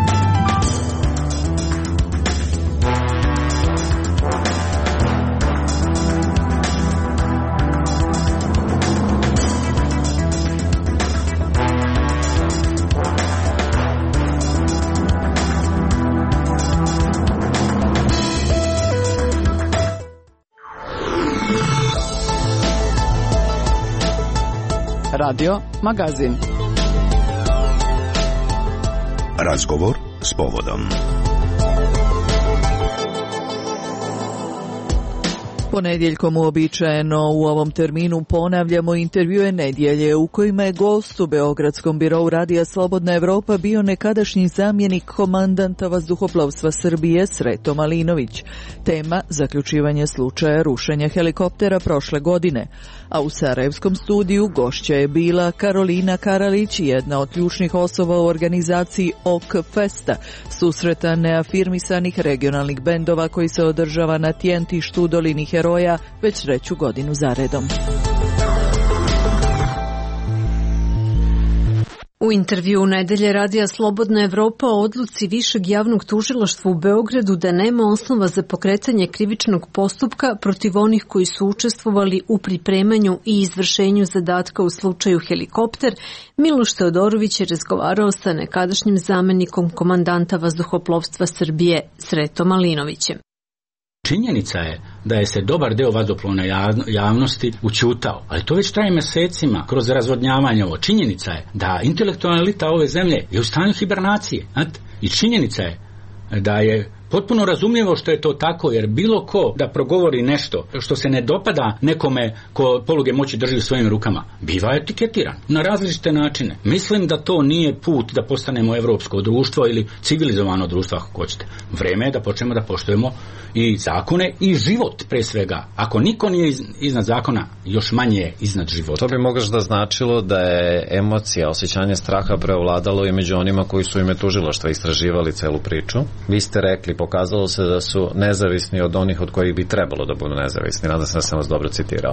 [SPEAKER 2] Radio Magazin.
[SPEAKER 4] Razgovor s povodom.
[SPEAKER 1] Ponedjeljkom uobičajeno u ovom terminu ponavljamo intervjue nedjelje u kojima je gost u Beogradskom birou Radija Slobodna Evropa bio nekadašnji zamjenik komandanta vazduhoplovstva Srbije Sreto Malinović. Tema zaključivanje slučaja rušenja helikoptera prošle godine. A u sarajevskom studiju gošća je bila Karolina Karalić, jedna od ključnih osoba u organizaciji OK Festa, susreta neafirmisanih regionalnih bendova koji se održava na Tjentištu Dolini Heroja već 3. godinu zaredom.
[SPEAKER 6] U intervju nedelje Radija Slobodna Evropa o odluci Višeg javnog tužilaštva u Beogradu da nema osnova za pokretanje krivičnog postupka protiv onih koji su učestvovali u pripremanju i izvršenju zadatka u slučaju helikopter, Miloš Teodorović je razgovarao sa nekadašnjim zamenikom komandanta vazduhoplovstva Srbije Sreto Malinovićem.
[SPEAKER 9] Činjenica je da je se dobar deo vazduhoplovne javnosti ućutao, ali to već traje mesecima kroz razvodnjavanje ovo. Činjenica je da intelektualna elita ove zemlje je u stanju hibernacije. I činjenica je da je potpuno razumljivo što je to tako, jer bilo ko da progovori nešto što se ne dopada nekome ko poluge moći drži u svojim rukama, biva etiketiran na različite načine. Mislim da to nije put da postanemo evropsko društvo ili civilizovano društvo, ako hoćete. Vreme je da počnemo da poštujemo i zakone i život pre svega. Ako niko nije iznad zakona, još manje je iznad života.
[SPEAKER 12] To bi možda da značilo da je emocija, osjećanje straha preovladalo i među onima koji su ime tužilaštva istraživali celu priču. Vi ste rekli, pokazalo se da su nezavisni od onih od kojih bi trebalo da budu nezavisni. Nadam se da sam vas dobro citirao.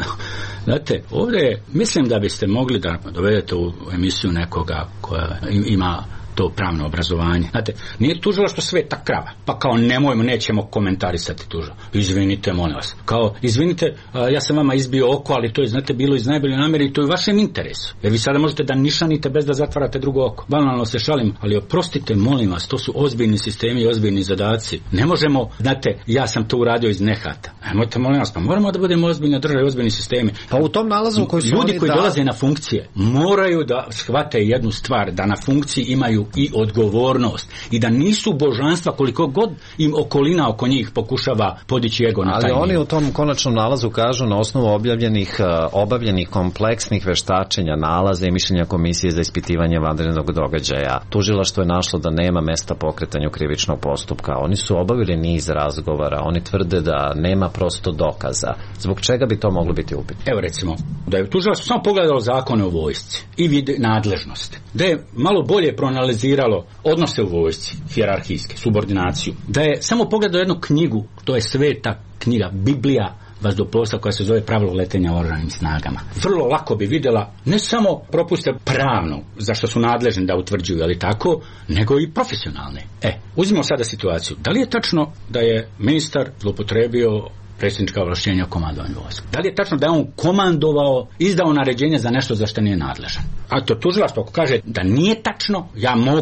[SPEAKER 9] Znate, ovdje mislim da biste mogli da dovedete u emisiju nekoga koja ima to pravno obrazovanje. Znate, nije tužilaštvo sveta krava, pa kao nemojmo, nećemo komentarisati tužilaštvo. Izvinite, molim vas. Kao, izvinite, ja sam vama izbio oko, ali to je, znate, bilo iz najbolje namjere i to je u vašem interesu. Jer vi sada možete da nišanite bez da zatvarate drugo oko. Banalno se šalim, ali oprostite, molim vas, to su ozbiljni sistemi i ozbiljni zadaci. Ne možemo, znate, ja sam to uradio iz nehata. Nemojte, molim vas, pa moramo da budemo ozbiljna država i ozbiljni sistemi.
[SPEAKER 12] Pa u tom nalazu koji su
[SPEAKER 9] ljudi koji dolaze na funkcije moraju da shvate jednu stvar, da na funkciji imaju i odgovornost i da nisu božanstva koliko god im okolina oko njih pokušava podići ego na taj.
[SPEAKER 12] Ali oni u tom konačnom nalazu kažu na osnovu obavljenih kompleksnih veštačenja, nalaza i mišljenja Komisije za ispitivanje vanrednog događaja. Tužilaštvo je našlo da nema mesta pokretanju krivičnog postupka. Oni su obavili niz razgovora. Oni tvrde da nema prosto dokaza. Zbog čega bi to moglo biti upitno?
[SPEAKER 9] Evo recimo, da je tužilaštvo samo pogledalo zakone o vojsci i vide nadležnosti. Da je malo bolje proanaliziralo odnose u vojsci, hijerarhijske, subordinaciju. Da je samo pogledao jednu knjigu, to je sveta knjiga, Biblija vazduhoplovstva koja se zove Pravilo letenja oružanim snagama. Vrlo lako bi vidjela ne samo propuste pravno, za što su nadležni da utvrđuju, ali tako, nego i profesionalne. Uzmimo sada situaciju. Da li je tačno da je ministar zloupotrebio predsjednička ovlašćenja o komandovanju vojska? Da li je tačno da je on komandovao, izdao naređenje za nešto za što nije nadležan? A to tužilaštvo ako kaže da nije tačno, ja mogu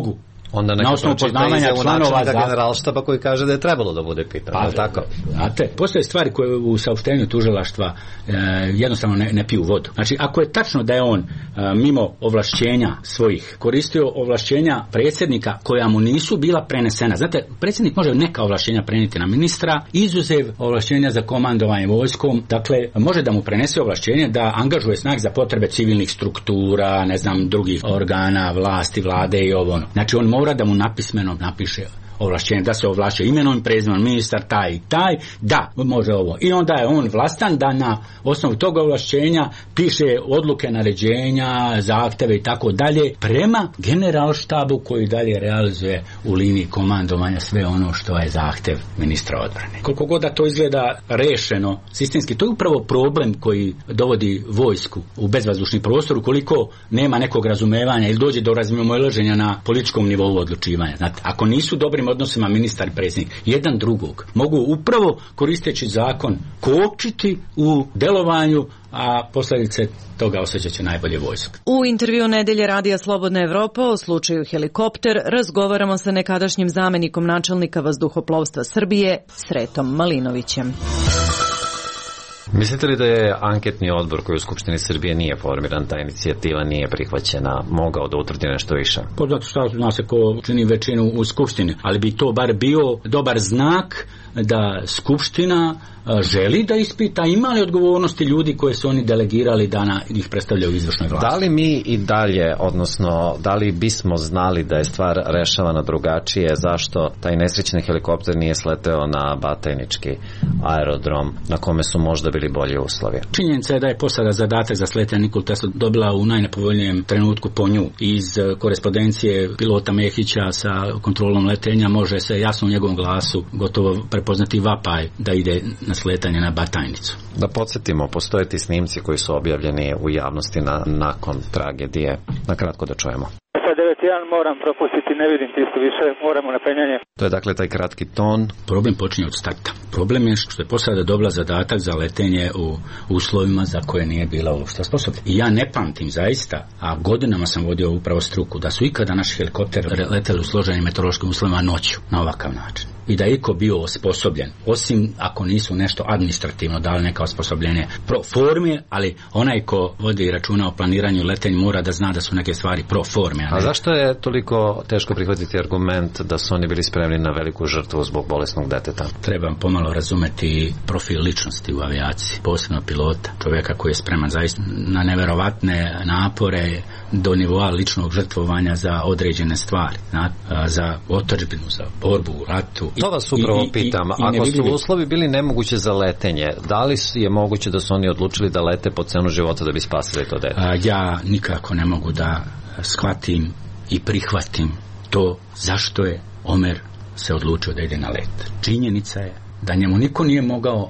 [SPEAKER 12] Onda
[SPEAKER 9] na osnovu poznavanja članova
[SPEAKER 12] generalštaba koji kaže da je trebalo da bude pitan. Pa, tako?
[SPEAKER 9] Znate, postoje stvari koje u saopštenju tužilaštva jednostavno ne piju vodu. Znači, ako je tačno da je on mimo ovlašćenja svojih koristio ovlašćenja predsjednika koja mu nisu bila prenesena. Znate, predsjednik može neka ovlašćenja prenijeti na ministra, izuzev ovlašćenja za komandovanje vojskom, dakle, može da mu prenese ovlašćenje da angažuje snage za potrebe civilnih struktura, ne znam, drugih organa, vlasti, vlade i ovo ono. Znači, on mora da mu napismeno napiše ovlašćenje, da se ovlašćuje imenom i prezimenom ministar taj i taj, da može ovo. I onda je on vlastan da na osnovu toga ovlašćenja piše odluke, naređenja, zahteve i tako dalje prema generalštabu koji dalje realizuje u liniji komandovanja sve ono što je zahtev ministra odbrane. Koliko god da to izgleda rešeno sistemski, to je upravo problem koji dovodi vojsku u bezvazdušni prostor ukoliko nema nekog razumevanja ili dođe do razmimoilaženja na političkom nivou odlučivanja. Znate, ako nisu dobri odnosima ministar i predsjednik jedan drugog mogu upravo koristeći zakon kočiti u delovanju, a posljedice toga osjećat će najbolje vojska.
[SPEAKER 2] U intervju Nedelje Radija Slobodna Evropa o slučaju Helikopter razgovaramo sa nekadašnjim zamenikom načelnika vazduhoplovstva Srbije Sretom Malinovićem.
[SPEAKER 12] Mislite li da je anketni odbor koji u Skupštini Srbije nije formiran, ta inicijativa nije prihvaćena, mogao da utvrdi nešto više?
[SPEAKER 9] Pa zato što zna se ko čini većinu u Skupštini, ali bi to bar bio dobar znak da Skupština želi da ispita ima li odgovornosti ljudi koje su oni delegirali da ih predstavljaju u izvršnoj vlasti.
[SPEAKER 12] Da li mi i dalje, odnosno da li bismo znali da je stvar rešavana drugačije, zašto taj nesrećni helikopter nije sleteo na Batajnički aerodrom na kome su možda bili bolji uslovi?
[SPEAKER 9] Činjenica je da je posada zadatak za sletanje Nikolu Teslu dobila u najnepovoljnijem trenutku po nju. Iz korespondencije pilota Mehića sa kontrolom letenja može se jasno u njegovom glasu gotovo prepoznati vapaj da ide na sletanje na Batajnicu.
[SPEAKER 12] Da podsjetimo, postoje ti snimci koji su objavljeni u javnosti nakon tragedije. Na kratko da čujemo.
[SPEAKER 13] Sa 9.1 moram propustiti, ne vidim tistu više, moramo na penjanje.
[SPEAKER 12] To je dakle taj kratki ton.
[SPEAKER 9] Problem počinje od starta. Problem je što je posada dobila zadatak za letenje u uslovima za koje nije bila uopšte sposobna. I ja ne pamtim zaista, a godinama sam vodio upravo struku, da su ikada naši helikopteri leteli u složenim meteorološkim uslovima noću na ovakav način. I da je iko bio osposobljen, osim ako nisu nešto administrativno dali neka osposobljenje pro forme, ali onaj ko vodi računa o planiranju letenja mora da zna da su neke stvari pro forme.
[SPEAKER 12] A zašto je toliko teško prihvatiti argument da su oni bili spremni na veliku žrtvu zbog bolesnog deteta?
[SPEAKER 9] Trebam pomalo razumeti profil ličnosti u avijaciji, posebno pilota, čovjeka koji je spreman zaista na neverovatne napore do nivoa ličnog žrtvovanja za određene stvari, za otadžbinu, za borbu u ratu.
[SPEAKER 12] To vas upravo pitam, ako su uslovi bili nemoguće za letenje, da li je moguće da su oni odlučili da lete po cenu života da bi spasili to dete?
[SPEAKER 9] Ja nikako ne mogu da shvatim i prihvatim to zašto je Omer se odlučio da ide na let. Činjenica je da njemu niko nije mogao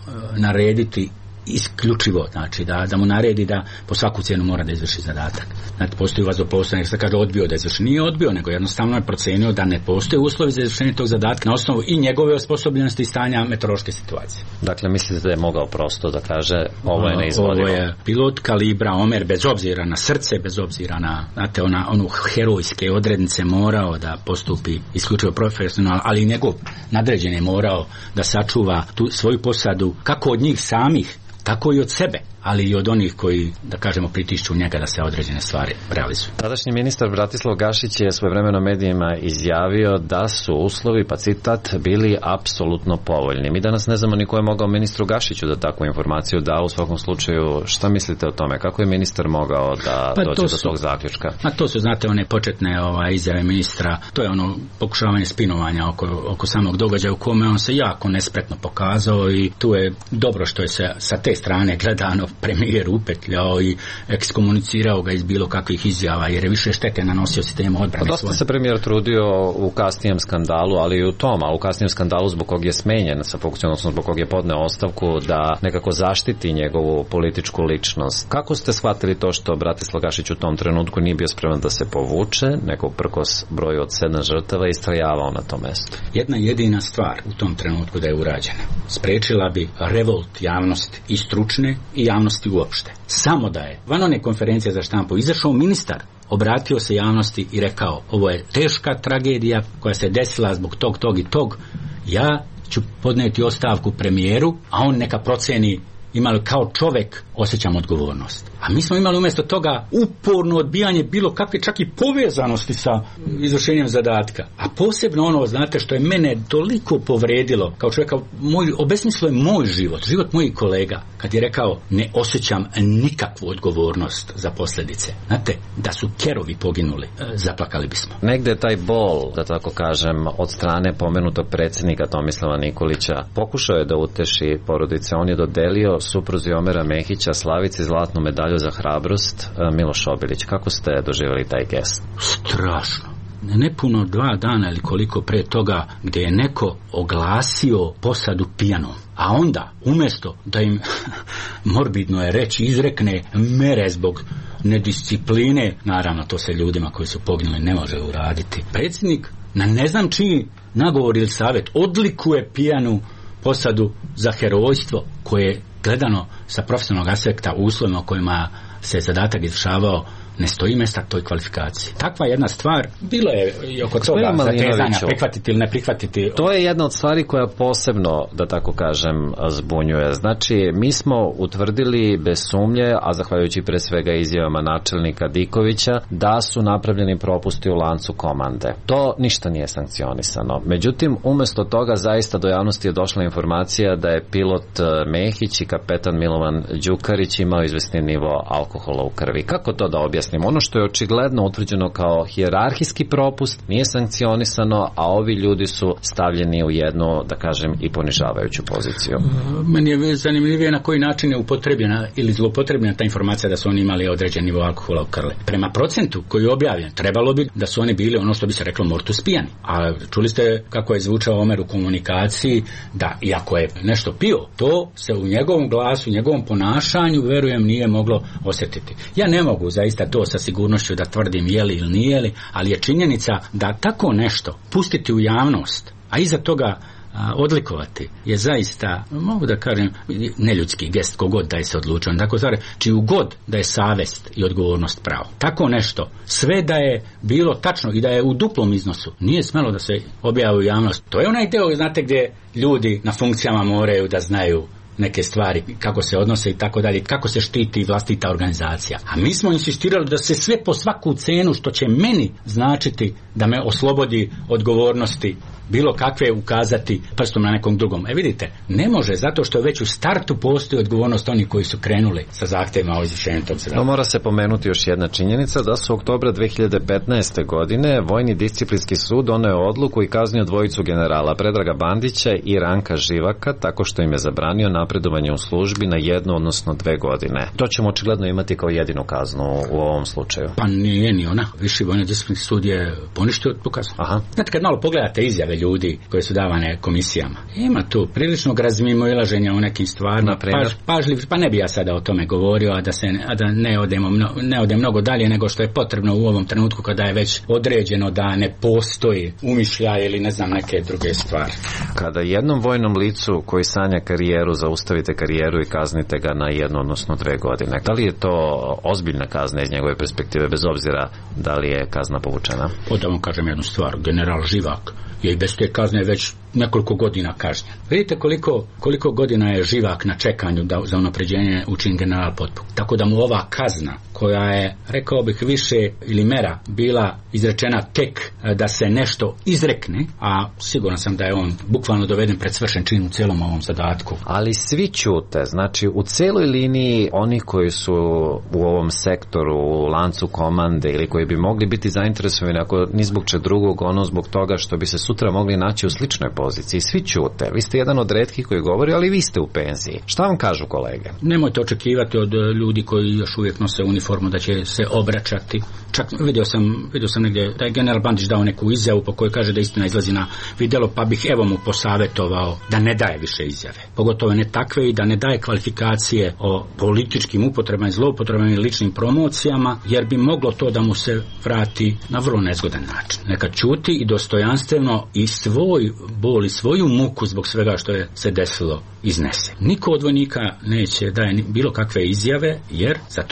[SPEAKER 9] narediti isključivo, znači da mu naredi da po svaku cijenu mora da izvrši zadatak. Znači, postoji vazduhoplovstvo, nek se kaže odbio da izvrši. Nije odbio, nego jednostavno je procenio da ne postoje uslovi za izvršenje tog zadatka na osnovu i njegove osposobljenosti i stanja meteorološke situacije.
[SPEAKER 12] Dakle, mislite da je mogao prosto da kaže ovo je neizvodivo?
[SPEAKER 9] Ovo je pilot kalibra Omer, bez obzira na srce, bez obzira na, znate, onu herojske odrednice morao da postupi isključivo profesionalno, ali i njegov nadređen je morao da sačuva tu svoju posadu kako od njih samih, tako i od sebe, ali i od onih koji, da kažemo, pritišću njega da se određene stvari realizuju.
[SPEAKER 12] Tadašnji ministar Bratislav Gašić je svojevremeno medijima izjavio da su uslovi, pa citat, bili apsolutno povoljni. Mi danas ne znamo ni ko je mogao ministru Gašiću da takvu informaciju da. U svakom slučaju, šta mislite o tome? Kako je ministar mogao da dođe do tog zaključka?
[SPEAKER 9] A to su, znate, one početne izjave ministra, to je ono pokušavanje spinovanja oko samog događaja u kome on se jako nespretno pokazao i tu je dobro što je se sa te strane gledano premijer upetljao i ekskomunicirao ga iz bilo kakvih izjava, jer je više štete nanosio sistemu odbrane.
[SPEAKER 12] Dosta se premijer trudio u kasnijem skandalu, ali i u tom, a u kasnijem skandalu zbog kog je smenjen sa funkcijom, odnosno zbog kog je podneo ostavku, da nekako zaštiti njegovu političku ličnost. Kako ste shvatili to što Bratislav Gašić u tom trenutku nije bio spreman da se povuče, nego uprkos broju od 7 žrtava i istrajavao na tom mestu?
[SPEAKER 9] Jedna jedina stvar u tom trenutku da je urađena. Sprečila bi revolt javnosti i stručne i javnosti uopšte. Samo da je van one konferencije za štampu izašao ministar obratio se javnosti i rekao, ovo je teška tragedija koja se desila zbog tog i tog, ja ću podnijeti ostavku premijeru, a on neka proceni imali kao čovjek osjećam odgovornost. A mi smo imali umjesto toga uporno odbijanje bilo kakve čak i povezanosti sa izvršenjem zadatka. A posebno ono, znate, što je mene toliko povredilo kao čovjeka, obesmislio je moj život mojih kolega, kad je rekao ne osjećam nikakvu odgovornost za posljedice. Znate, da su kerovi poginuli, zaplakali bismo.
[SPEAKER 12] Negde taj bol, da tako kažem, od strane pomenutog predsjednika Tomislava Nikolića pokušao je da uteši porodice. On je dodelio supruzi Omera Mehića Slavici zlatnu medalju za hrabrost. Miloš Obilić, kako ste doživjeli taj gest?
[SPEAKER 9] Strašno. Nepuno 2 dana ili koliko pre toga, gdje je neko oglasio posadu pijanom, a onda umjesto da im morbidno je reći izrekne mere zbog nediscipline, naravno to se ljudima koji su poginuli ne može uraditi, predsjednik na ne znam čiji nagovor ili savjet odlikuje pijanu posadu za herojstvo koje gledano sa profesionalnog aspekta u uslovima u kojima se zadatak izvršavao ne stoji mjesta toj kvalifikaciji. Takva jedna stvar, bilo je i oko toga zatezanja, prihvatiti ili ne prihvatiti.
[SPEAKER 12] To je jedna od stvari koja posebno, da tako kažem, zbunjuje. Znači, mi smo utvrdili bez sumnje, a zahvaljujući pre svega izjavama načelnika Dikovića, da su napravljeni propusti u lancu komande. To ništa nije sankcionisano. Međutim, umjesto toga zaista do javnosti je došla informacija da je pilot Mehić i kapetan Milovan Đukarić imao izvesni nivo alkohola u krvi. Kako to da objasnimo? Ono što je očigledno utvrđeno kao hijerarhijski propust nije sankcionisano, a ovi ljudi su stavljeni u jednu, da kažem, i ponižavajuću poziciju.
[SPEAKER 9] Meni je zanimljivije na koji način je upotrebljena ili zloupotrebljena ta informacija da su oni imali određen nivo alkohola u krvi. Prema procentu koji je objavljen, trebalo bi da su oni bili ono što bi se reklo mortus pijani. A čuli ste kako je zvučao Omer u komunikaciji, da iako je nešto pio, to se u njegovom glasu, u njegovom ponašanju, verujem, nije moglo osjetiti. Ja ne mogu zaista to sa sigurnošću da tvrdim je li ili nije li, ali je činjenica da tako nešto pustiti u javnost, a iza toga odlikovati je zaista, mogu da kažem, neljudski gest kogod da je se odlučio. Tako zare, čiju god da je savest i odgovornost pravo. Tako nešto, sve da je bilo tačno i da je u duplom iznosu, nije smelo da se objavi u javnost. To je onaj deo, znate, gdje ljudi na funkcijama moraju da znaju neke stvari, kako se odnose i tako dalje, kako se štiti vlastita organizacija. A mi smo insistirali da se sve po svaku cenu što će meni značiti da me oslobodi odgovornosti bilo kakve ukazati prstom na nekom drugom. Vidite, ne može, zato što već u startu postoji odgovornost onih koji su krenuli sa zahtjevima o izvršenju tog zadatka.
[SPEAKER 12] No, mora se pomenuti još jedna činjenica da su oktobra 2015. godine Vojni disciplinski sud doneo odluku i kaznio dvojicu generala Predraga Bandića i Ranka Živaka tako što im je zabranio napredovanje u službi na 1, odnosno 2 godine. To ćemo očigledno imati kao jedinu kaznu u ovom slučaju.
[SPEAKER 9] Pa nije ni ona. Viši Vojni disciplinski sud je poništio tu kaznu.
[SPEAKER 12] Aha.
[SPEAKER 9] Znate, kad malo pogledate izjave ljudi koje su davane komisijama, ima tu priličnog razmimoilaženja u nekim stvarima, pažljiv, pa ne bi ja sada o tome govorio, a da ne odem mnogo dalje nego što je potrebno u ovom trenutku kada je već određeno da ne postoji umišljaj ili ne znam neke druge stvari.
[SPEAKER 12] Kada jednom vojnom licu koji sanja karijeru zaustavite karijeru i kaznite ga na 1, odnosno 2 godine, da li je to ozbiljna kazna iz njegove perspektive, bez obzira da li je kazna povučena?
[SPEAKER 9] Da vam kažem jednu stvar, general Živak je i bez te kazne već nekoliko godina kažnjen. Vidite koliko godina je Živak na čekanju za unapređenje učin general Potpuk. Tako da mu ova kazna, koja je, rekao bih, više ili mera bila izrečena tek da se nešto izrekne, a siguran sam da je on bukvalno doveden pred svršen čin u cijelom ovom zadatku.
[SPEAKER 12] Ali svi ćute, znači u cijeloj liniji oni koji su u ovom sektoru, u lancu komande ili koji bi mogli biti zainteresovani, ako ni zbog čeg drugog, ono zbog toga što bi se sutra mogli naći u sličnoj poziciji. Svi ćute. Vi ste jedan od retkih koji govori, ali vi ste u penziji. Šta vam kažu kolege?
[SPEAKER 9] Nemojte očekivati od ljudi koji još uvijek nose uniformu da će se obraćati. Čak vidio sam negdje da je general Bandić dao neku izjavu po kojoj kaže da istina izlazi na vidjelo, pa bih evo mu posavjetovao da ne daje više izjave. Pogotovo ne takve i da ne daje kvalifikacije o političkim upotrebama i zloupotrebama i ličnim promocijama, jer bi moglo to da mu se vrati na vrlo nezgodan način. Neka ćuti i dostojanstveno i svoj bol i svoju muku zbog svega što je se desilo iznese. Niko od vojnika neće daje bilo kakve izjave, jer za to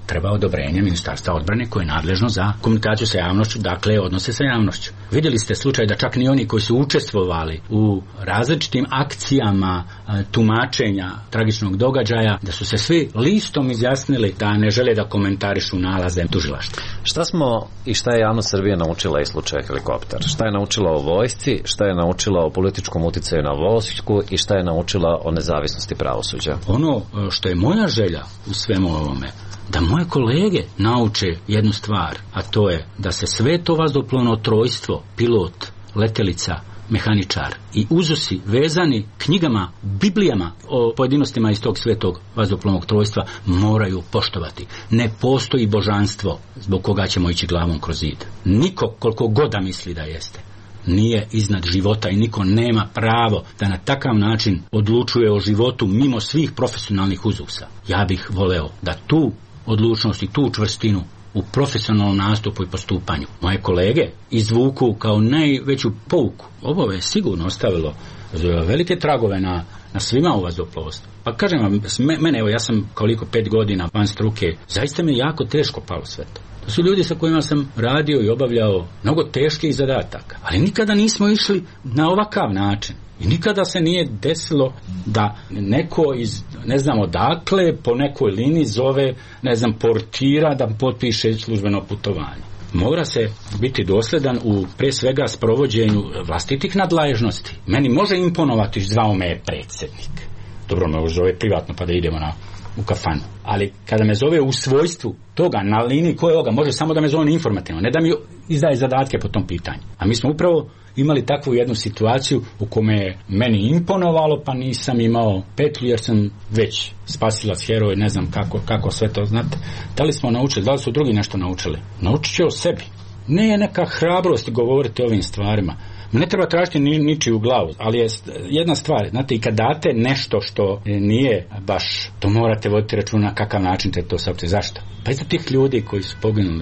[SPEAKER 9] treba odobrenje Ministarstva odbrane koje je nadležno za komunikaciju sa javnošću, dakle odnose sa javnošću. Vidjeli ste slučaj da čak ni oni koji su učestvovali u različitim akcijama tumačenja tragičnog događaja, da su se svi listom izjasnili da ne žele da komentarišu nalaze tužilaštva.
[SPEAKER 12] Šta smo i šta je javnost Srbije naučila iz slučaja Helikopter? Šta je naučila o vojsci, šta je naučila o političkom uticaju na vojsku i šta je naučila o nezavisnosti pravosuđa?
[SPEAKER 9] Ono što je moja želja u svemu ovome, da moje kolege nauče jednu stvar, a to je da se sve to vazduhoplovno trojstvo, pilot, letelica, mehaničar i uzusi vezani knjigama, biblijama o pojedinostima iz tog svetog vazduhoplovnog trojstva moraju poštovati. Ne postoji božanstvo zbog koga ćemo ići glavom kroz zid. Niko, koliko god da misli da jeste, nije iznad života i niko nema pravo da na takav način odlučuje o životu mimo svih profesionalnih uzusa. Ja bih voleo da tu odlučnost i tu čvrstinu u profesionalnom nastupu i postupanju moje kolege izvuku kao najveću pouku. Ovo je sigurno ostavilo velike tragove na svima u vazduhoplovstvu. Pa kažem vam, mene, evo ja sam koliko 5 godina van struke, zaista mi je jako teško palo sve to. To su ljudi sa kojima sam radio i obavljao mnogo teških zadataka, ali nikada nismo išli na ovakav način. I nikada se nije desilo da neko iz, ne znam odakle, po nekoj liniji zove, ne znam, portira da potpiše službeno putovanje. Mora se biti dosledan u pre svega sprovođenju vlastitih nadležnosti. Meni može imponovati, zvao me je predsjednik. Dobro, me zove privatno pa da idemo u kafanu. Ali kada me zove u svojstvu toga, na liniji koje ovoga, može samo da me zove informativno, ne da mi izdaje zadatke po tom pitanju. A mi smo upravo imali takvu jednu situaciju u kome je meni imponovalo, pa nisam imao petlju jer sam već spasilac, heroj, ne znam kako sve to znate. Da li smo naučili, da li su drugi nešto naučili? Naučit će o sebi. Ne je neka hrabrost govoriti o ovim stvarima. Ne treba tražiti ničiju u glavu, ali je jedna stvar, znate, i kad date nešto što nije baš, to morate voditi računa na kakav način te to saopćiti. Zašto? Pa isto tih ljudi koji su poginuli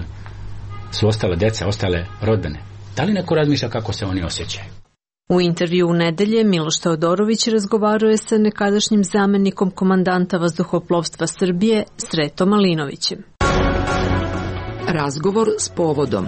[SPEAKER 9] su ostale deca, ostale rodbine. Da li neko razmišlja kako se oni osjećaju?
[SPEAKER 6] U intervju u nedelje Miloš Teodorović razgovarao je sa nekadašnjim zamenikom komandanta vazduhoplovstva Srbije Sretom Malinovićem.
[SPEAKER 5] Razgovor s povodom.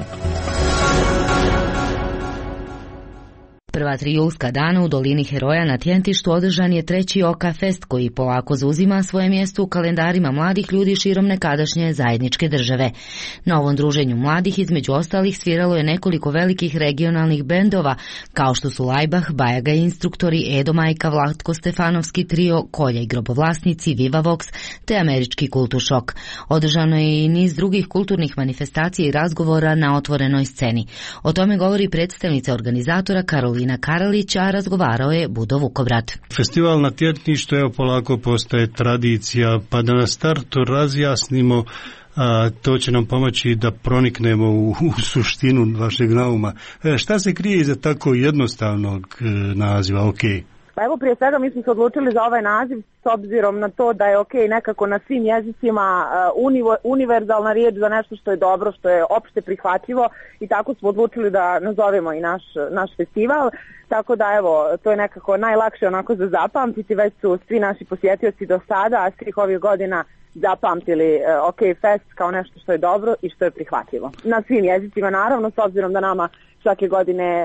[SPEAKER 11] Prva 3 julska dana u Dolini Heroja na Tjentištu održan je 3. Oka Fest koji polako zauzima svoje mjesto u kalendarima mladih ljudi širom nekadašnje zajedničke države. Na ovom druženju mladih između ostalih sviralo je nekoliko velikih regionalnih bendova kao što su Lajbah, Bajaga instruktori, Edo Majka, Vlatko Stefanovski trio, Kolja i grobovlasnici, Viva Vox te američki Kulturšok. Održano je i niz drugih kulturnih manifestacija i razgovora na otvorenoj sceni. O tome govori predstavnica organizatora Karolina Karalić, a razgovarao je Budo Vukovrat.
[SPEAKER 14] Festival na Tjentištu polako postaje tradicija, pa da na startu razjasnimo, to će nam pomoći da proniknemo u suštinu vašeg nauma. Šta se krije iza tako jednostavnog naziva?
[SPEAKER 15] Pa evo, prije svega mi smo se odlučili za ovaj naziv s obzirom na to da je nekako na svim jezicima univerzalna riječ za nešto što je dobro, što je opšte prihvatljivo, i tako smo odlučili da nazovemo i naš festival. Tako da evo, to je nekako najlakše onako za zapamtiti, već su svi naši posjetioci do sada, a svih ovih godina zapamtili Fest kao nešto što je dobro i što je prihvatljivo. Na svim jezicima naravno, s obzirom da nama svake godine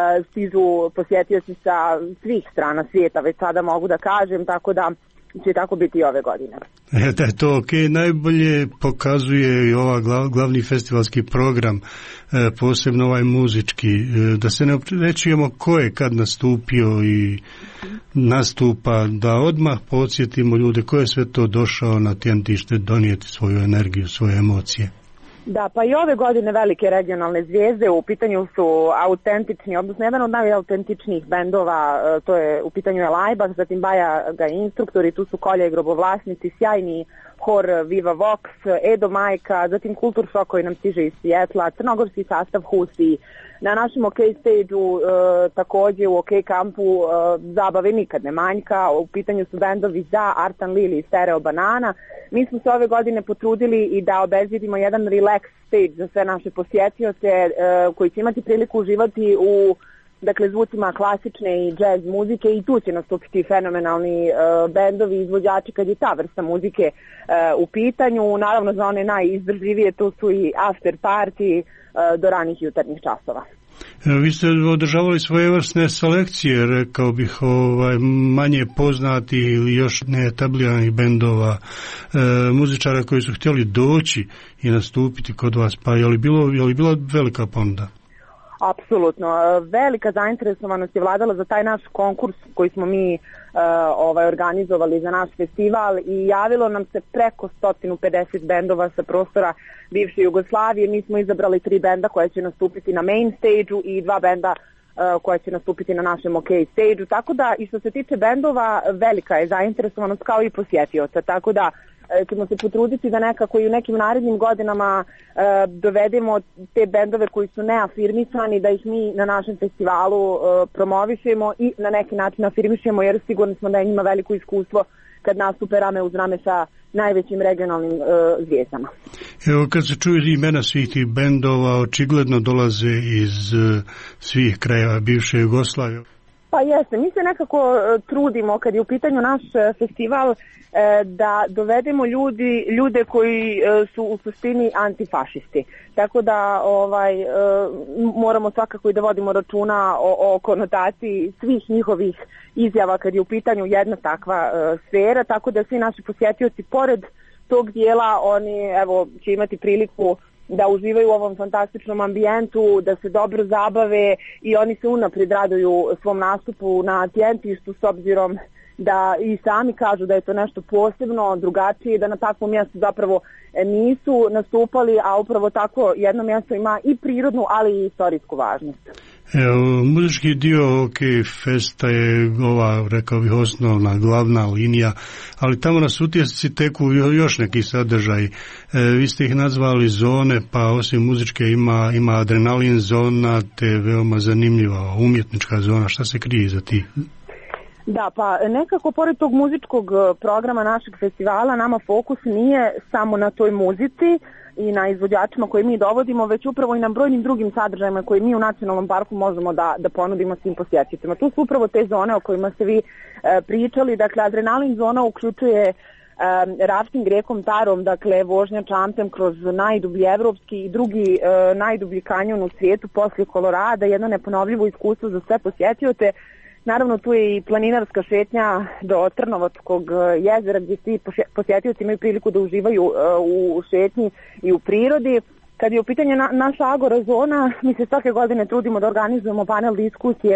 [SPEAKER 15] stižu posjetioci sa svih strana svijeta, već sada mogu da kažem, tako da će tako biti i ove godine.
[SPEAKER 14] Da je to najbolje pokazuje i ova glavni festivalski program, posebno ovaj muzički, da se ne opterećujemo ko je kad nastupio i nastupa, da odmah podsjetimo ljude ko je sve to došao na Tjentište donijeti svoju energiju, svoje emocije.
[SPEAKER 15] Da, pa i ove godine velike regionalne zvijezde, u pitanju su autentični, odnosno jedan od najautentičnijih bendova, to je u pitanju je Lajbah, zatim Bajaga instruktori, tu su Kolja i grobovlasnici, sjajni hor Viva Vox, Edo Majka, zatim Kulturšok koji nam stiže iz Sjetla, crnogorski sastav Husi. Na našem OK stage-u također u OK kampu zabave nikad ne manjka, u pitanju su bendovi za Artan Lili i Stereo Banana. Mi smo se ove godine potrudili i da obezbjedimo jedan relax stage za sve naše posjetioce koji će imati priliku uživati u dakle zvucima klasične i jazz muzike, i tu će nastupiti fenomenalni bendovi, izvođači kad je ta vrsta muzike u pitanju. Naravno za one najizdržljivije tu su i after party do ranih jutarnjih časova.
[SPEAKER 14] Vi ste održavali svojevrsne selekcije, rekao bih, manje poznati ili još neetabliranih bendova, muzičara koji su htjeli doći i nastupiti kod vas, pa je li bila velika ponuda?
[SPEAKER 15] Apsolutno. Velika zainteresovanost je vladala za taj naš konkurs koji smo mi organizovali za naš festival i javilo nam se preko 150 bendova sa prostora bivše Jugoslavije. Mi smo izabrali 3 benda koja će nastupiti na main stage-u i 2 benda koja će nastupiti na našem OK stage-u. Tako da, i što se tiče bendova, velika je zainteresovanost kao i posjetioca. Tako da ćemo se potruditi da nekako i u nekim narednim godinama dovedemo te bendove koji su neafirmisani, da ih mi na našem festivalu promovišemo i na neki način afirmišemo, jer sigurno smo da ima veliko iskustvo kad nastupe rame uz rame sa najvećim regionalnim zvijezdama.
[SPEAKER 14] Evo, kad se čuju imena svih tih bendova, očigledno dolaze iz svih krajeva bivše Jugoslavije.
[SPEAKER 15] Pa jeste, mi se nekako trudimo kad je u pitanju naš festival da dovedemo ljude koji su u suštini antifašisti. Tako da moramo svakako i da vodimo računa o konotaciji svih njihovih izjava kad je u pitanju jedna takva sfera, tako da svi naši posjetioci pored tog dijela oni će imati priliku da uživaju u ovom fantastičnom ambijentu, da se dobro zabave i oni se unaprijed raduju svom nastupu na Tjentištu, s obzirom da i sami kažu da je to nešto posebno, drugačije, da na takvom mjestu zapravo nisu nastupali, a upravo tako jedno mjesto ima i prirodnu, ali i istorijsku važnost.
[SPEAKER 14] Muzički dio OK Festa je ova, rekao bih, osnovna, glavna linija, ali tamo na sutjesci teku još neki sadržaj. Vi ste ih nazvali zone, pa osim muzičke ima adrenalin zona, te veoma zanimljiva umjetnička zona. Šta se krije za ti?
[SPEAKER 15] Da, pa nekako pored tog muzičkog programa našeg festivala nama fokus nije samo na toj muzici i na izvođačima koje mi dovodimo, već upravo i na brojnim drugim sadržajima koje mi u nacionalnom parku možemo da ponudimo svim posjetiteljima. Tu su upravo te zone o kojima ste vi pričali. Dakle, adrenalin zona uključuje rafting rijekom Tarom, dakle vožnja čamcem kroz najdublji evropski i drugi najdublji kanjon u svijetu poslije Kolorada, jedno neponovljivo iskustvo za sve posjetioce. Naravno, tu je i planinarska šetnja do Trnovačkog jezera gdje svi posjetioci imaju priliku da uživaju u šetnji i u prirodi. Kad je u pitanju naša Agora zona, mi se svake godine trudimo da organizujemo panel diskusije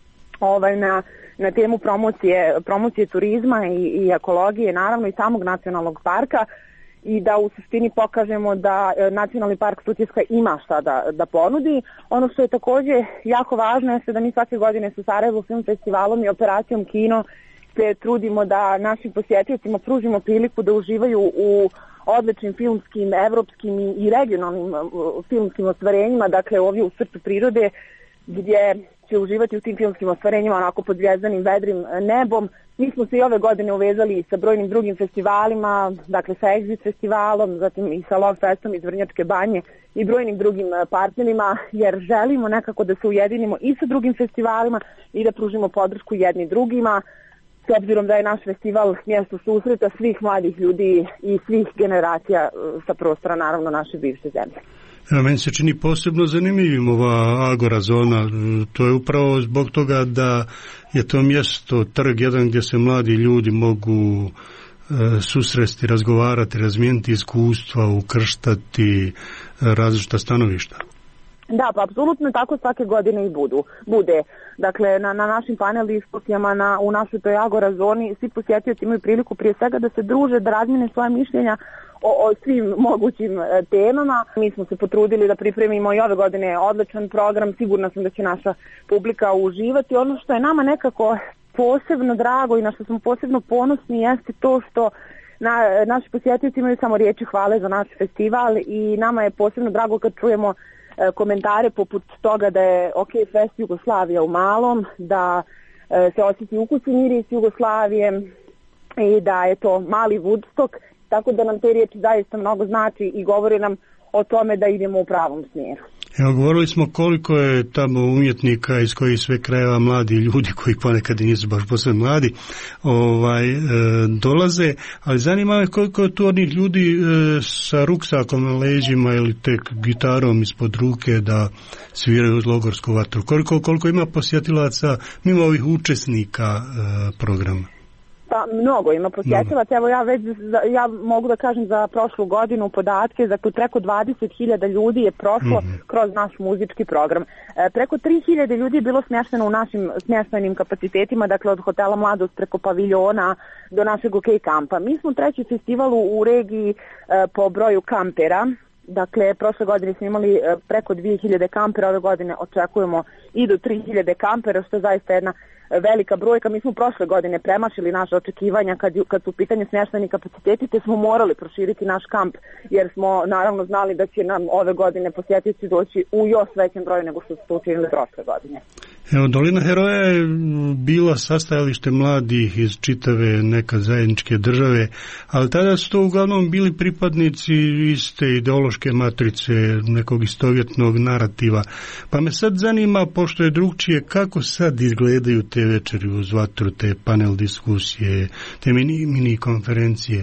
[SPEAKER 15] na temu promocije turizma i ekologije, naravno i samog nacionalnog parka, i da u suštini pokažemo da Nacionalni park Sutjeska ima šta da ponudi. Ono što je također jako važno je da mi svake godine sa Sarajevo Film Festivalom i operacijom Kino se trudimo da našim posjetiocima pružimo priliku da uživaju u odličnim filmskim, evropskim i regionalnim filmskim ostvarenjima, dakle ovdje u srcu prirode, gdje će uživati u tim filmskim ostvarenjima onako pod zvjezdanim vedrim nebom. Mi smo se i ove godine uvezali sa brojnim drugim festivalima, dakle sa Exit festivalom, zatim i sa Love Festom iz Vrnjačke Banje i brojnim drugim partnerima, jer želimo nekako da se ujedinimo i sa drugim festivalima i da pružimo podršku jedni drugima, s obzirom da je naš festival mjesto susreta svih mladih ljudi i svih generacija sa prostora, naravno, naše bivše zemlje.
[SPEAKER 14] Meni se čini posebno zanimljivim ova Agora zona. To je upravo zbog toga da je to mjesto, trg jedan gdje se mladi ljudi mogu susresti, razgovarati, razmijeniti iskustva, ukrštati različita stanovišta.
[SPEAKER 15] Da, pa apsolutno tako svake godine i bude. Dakle, na našim panel diskusijama u našoj toj Agora zoni svi posjetioci imaju priliku prije svega da se druže, da razmijene svoje mišljenja o svim mogućim temama. Mi smo se potrudili da pripremimo i ove godine odličan program. Sigurna sam da će naša publika uživati. Ono što je nama nekako posebno drago i na što smo posebno ponosni jeste to što naši posjetioci imaju samo riječi hvale za naš festival i nama je posebno drago kad čujemo komentare poput toga da je OK Fest Jugoslavija u malom, da se osjeti ukus i miris Jugoslavije i da je to mali Woodstock, tako da nam te riječi zaista mnogo znači i govore nam o tome da idemo u pravom smjeru.
[SPEAKER 14] Evo, govorili smo koliko je tamo umjetnika iz kojih sve krajeva mladi ljudi koji ponekad nisu baš posebno mladi dolaze, ali zanima me koliko je tu onih ljudi sa ruksakom na leđima ili tek gitarom ispod ruke da sviraju uz logorsku vatru. Koliko ima posjetilaca mimo ovih učesnika programa?
[SPEAKER 15] Pa mnogo ima posjetilaca, evo ja mogu da kažem za prošlu godinu podatke, dakle preko 20.000 ljudi je prošlo kroz naš muzički program. Preko 3.000 ljudi je bilo smješteno u našim smještajnim kapacitetima, dakle od hotela Mladost preko paviljona do našeg OK kampa. Mi smo treći festival u regiji po broju kampera. Dakle, prošle godine smo imali preko 2.000 kampera, ove godine očekujemo i do 3.000 kampera, što je zaista jedna velika brojka. Mi smo prošle godine premašili naše očekivanja kad su u pitanju smještajni kapaciteti, te smo morali proširiti naš kamp, jer smo naravno znali da će nam ove godine posjetioci doći u još većem broju nego što su to učinili prošle godine.
[SPEAKER 14] Evo, Dolina heroja je bila sastajalište mladih iz čitave nekad zajedničke države, ali tada su to uglavnom bili pripadnici iste ideološke matrice, nekog istovjetnog narativa. Pa me sad zanima, pošto je drugčije, kako sad izgledaju te večeri uz vatru, te panel diskusije, te mini konferencije?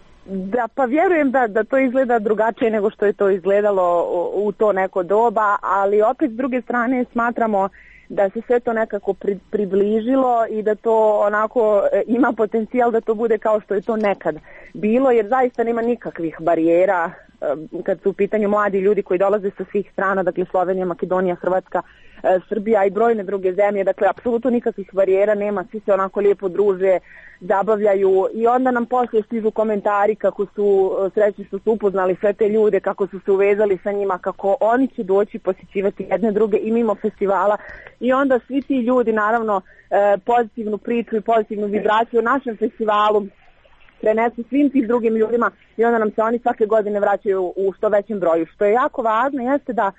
[SPEAKER 15] Da, pa vjerujem da to izgleda drugačije nego što je to izgledalo u to neko doba, ali opet s druge strane smatramo da se sve to nekako približilo i da to onako ima potencijal da to bude kao što je to nekad bilo, jer zaista nema nikakvih barijera kad su u pitanju mladi ljudi koji dolaze sa svih strana, dakle Slovenija, Makedonija, Hrvatska, Srbija i brojne druge zemlje, dakle apsolutno nikakvih barijera nema, svi se onako lijepo druže, zabavljaju i onda nam poslije stižu komentari kako su srećni što su upoznali sve te ljude, kako su se uvezali sa njima, kako oni će doći posjećivati jedne druge i mimo festivala i onda svi ti ljudi naravno pozitivnu priču i pozitivnu vibraciju o našem festivalu prenesu svim tim drugim ljudima i onda nam se oni svake godine vraćaju u što većem broju. Što je jako važno jeste da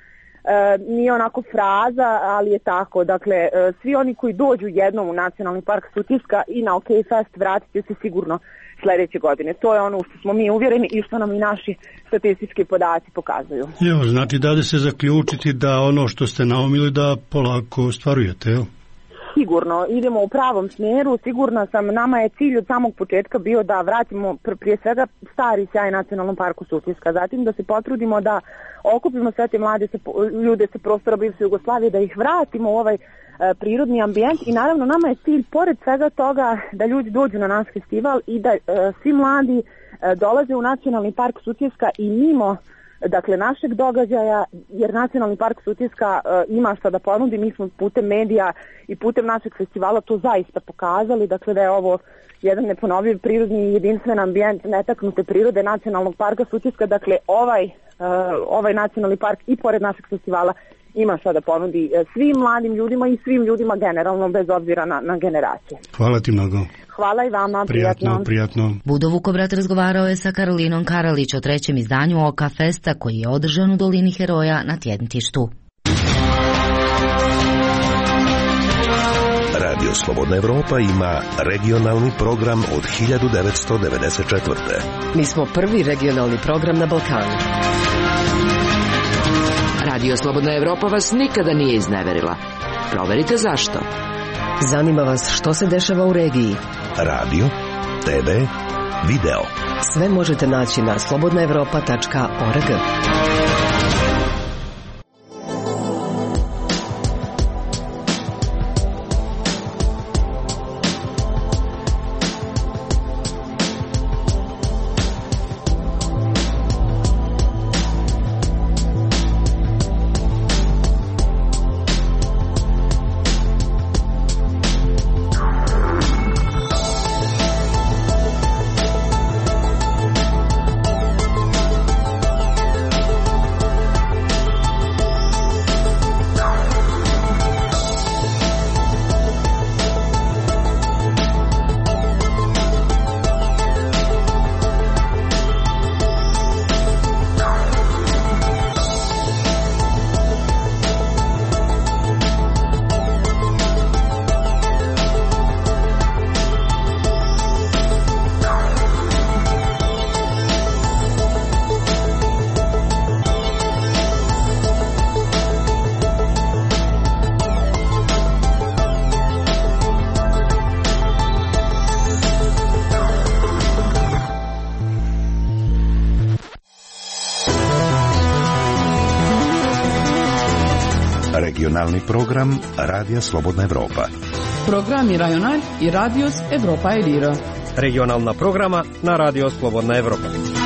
[SPEAKER 15] nije onako fraza, ali je tako. Dakle, svi oni koji dođu jednom u Nacionalni park Sutjeska i na OK Fest vratit će se sigurno sljedeće godine. To je ono što smo mi uvjereni i što nam i naši statistički podaci pokazuju.
[SPEAKER 14] Evo, znači da se zaključiti da ono što ste naumili da polako ostvarujete, jel?
[SPEAKER 15] Sigurno, idemo u pravom smjeru, sigurno sam, nama je cilj od samog početka bio da vratimo prije svega stari sjaj Nacionalnom parku Sutjeska, zatim da se potrudimo da okupimo sve te mlade ljude sa prostora bivše Jugoslavije, da ih vratimo u ovaj prirodni ambijent i naravno nama je cilj pored svega toga da ljudi dođu na naš festival i da svi mladi dolaze u Nacionalni park Sutjeska i mimo dakle našeg događaja, jer Nacionalni park Sutjeska ima šta da ponudi, mi smo putem medija i putem našeg festivala to zaista pokazali, dakle da je ovo jedan neponovljiv prirodni i jedinstven ambijent netaknute prirode Nacionalnog parka Sutjeska, dakle ovaj Nacionalni park i pored našeg festivala ima šta da ponudi svim mladim ljudima i svim ljudima generalno bez obzira na generacije.
[SPEAKER 14] Hvala ti mnogo.
[SPEAKER 15] Hvala i vama,
[SPEAKER 14] prijatno.
[SPEAKER 3] Budo Vukobrad razgovarao je sa Karolinom Karalić o trećem izdanju OK Festa koji je održan u Dolini heroja na Tjednitištu.
[SPEAKER 4] Radio Slobodna Evropa ima regionalni program od 1994.
[SPEAKER 5] Mi smo prvi regionalni program na Balkanu. Radio Slobodna Evropa vas nikada nije izneverila. Proverite zašto. Zanima vas što se dešava u regiji.
[SPEAKER 4] Radio, TV, video.
[SPEAKER 5] Sve možete naći na slobodnaevropa.org.
[SPEAKER 4] regionalni program Radija Slobodna Evropa.
[SPEAKER 16] Programi Rajonal i Radios Evropa Elira.
[SPEAKER 17] Regionalna programa na Radio Slobodna Evropa.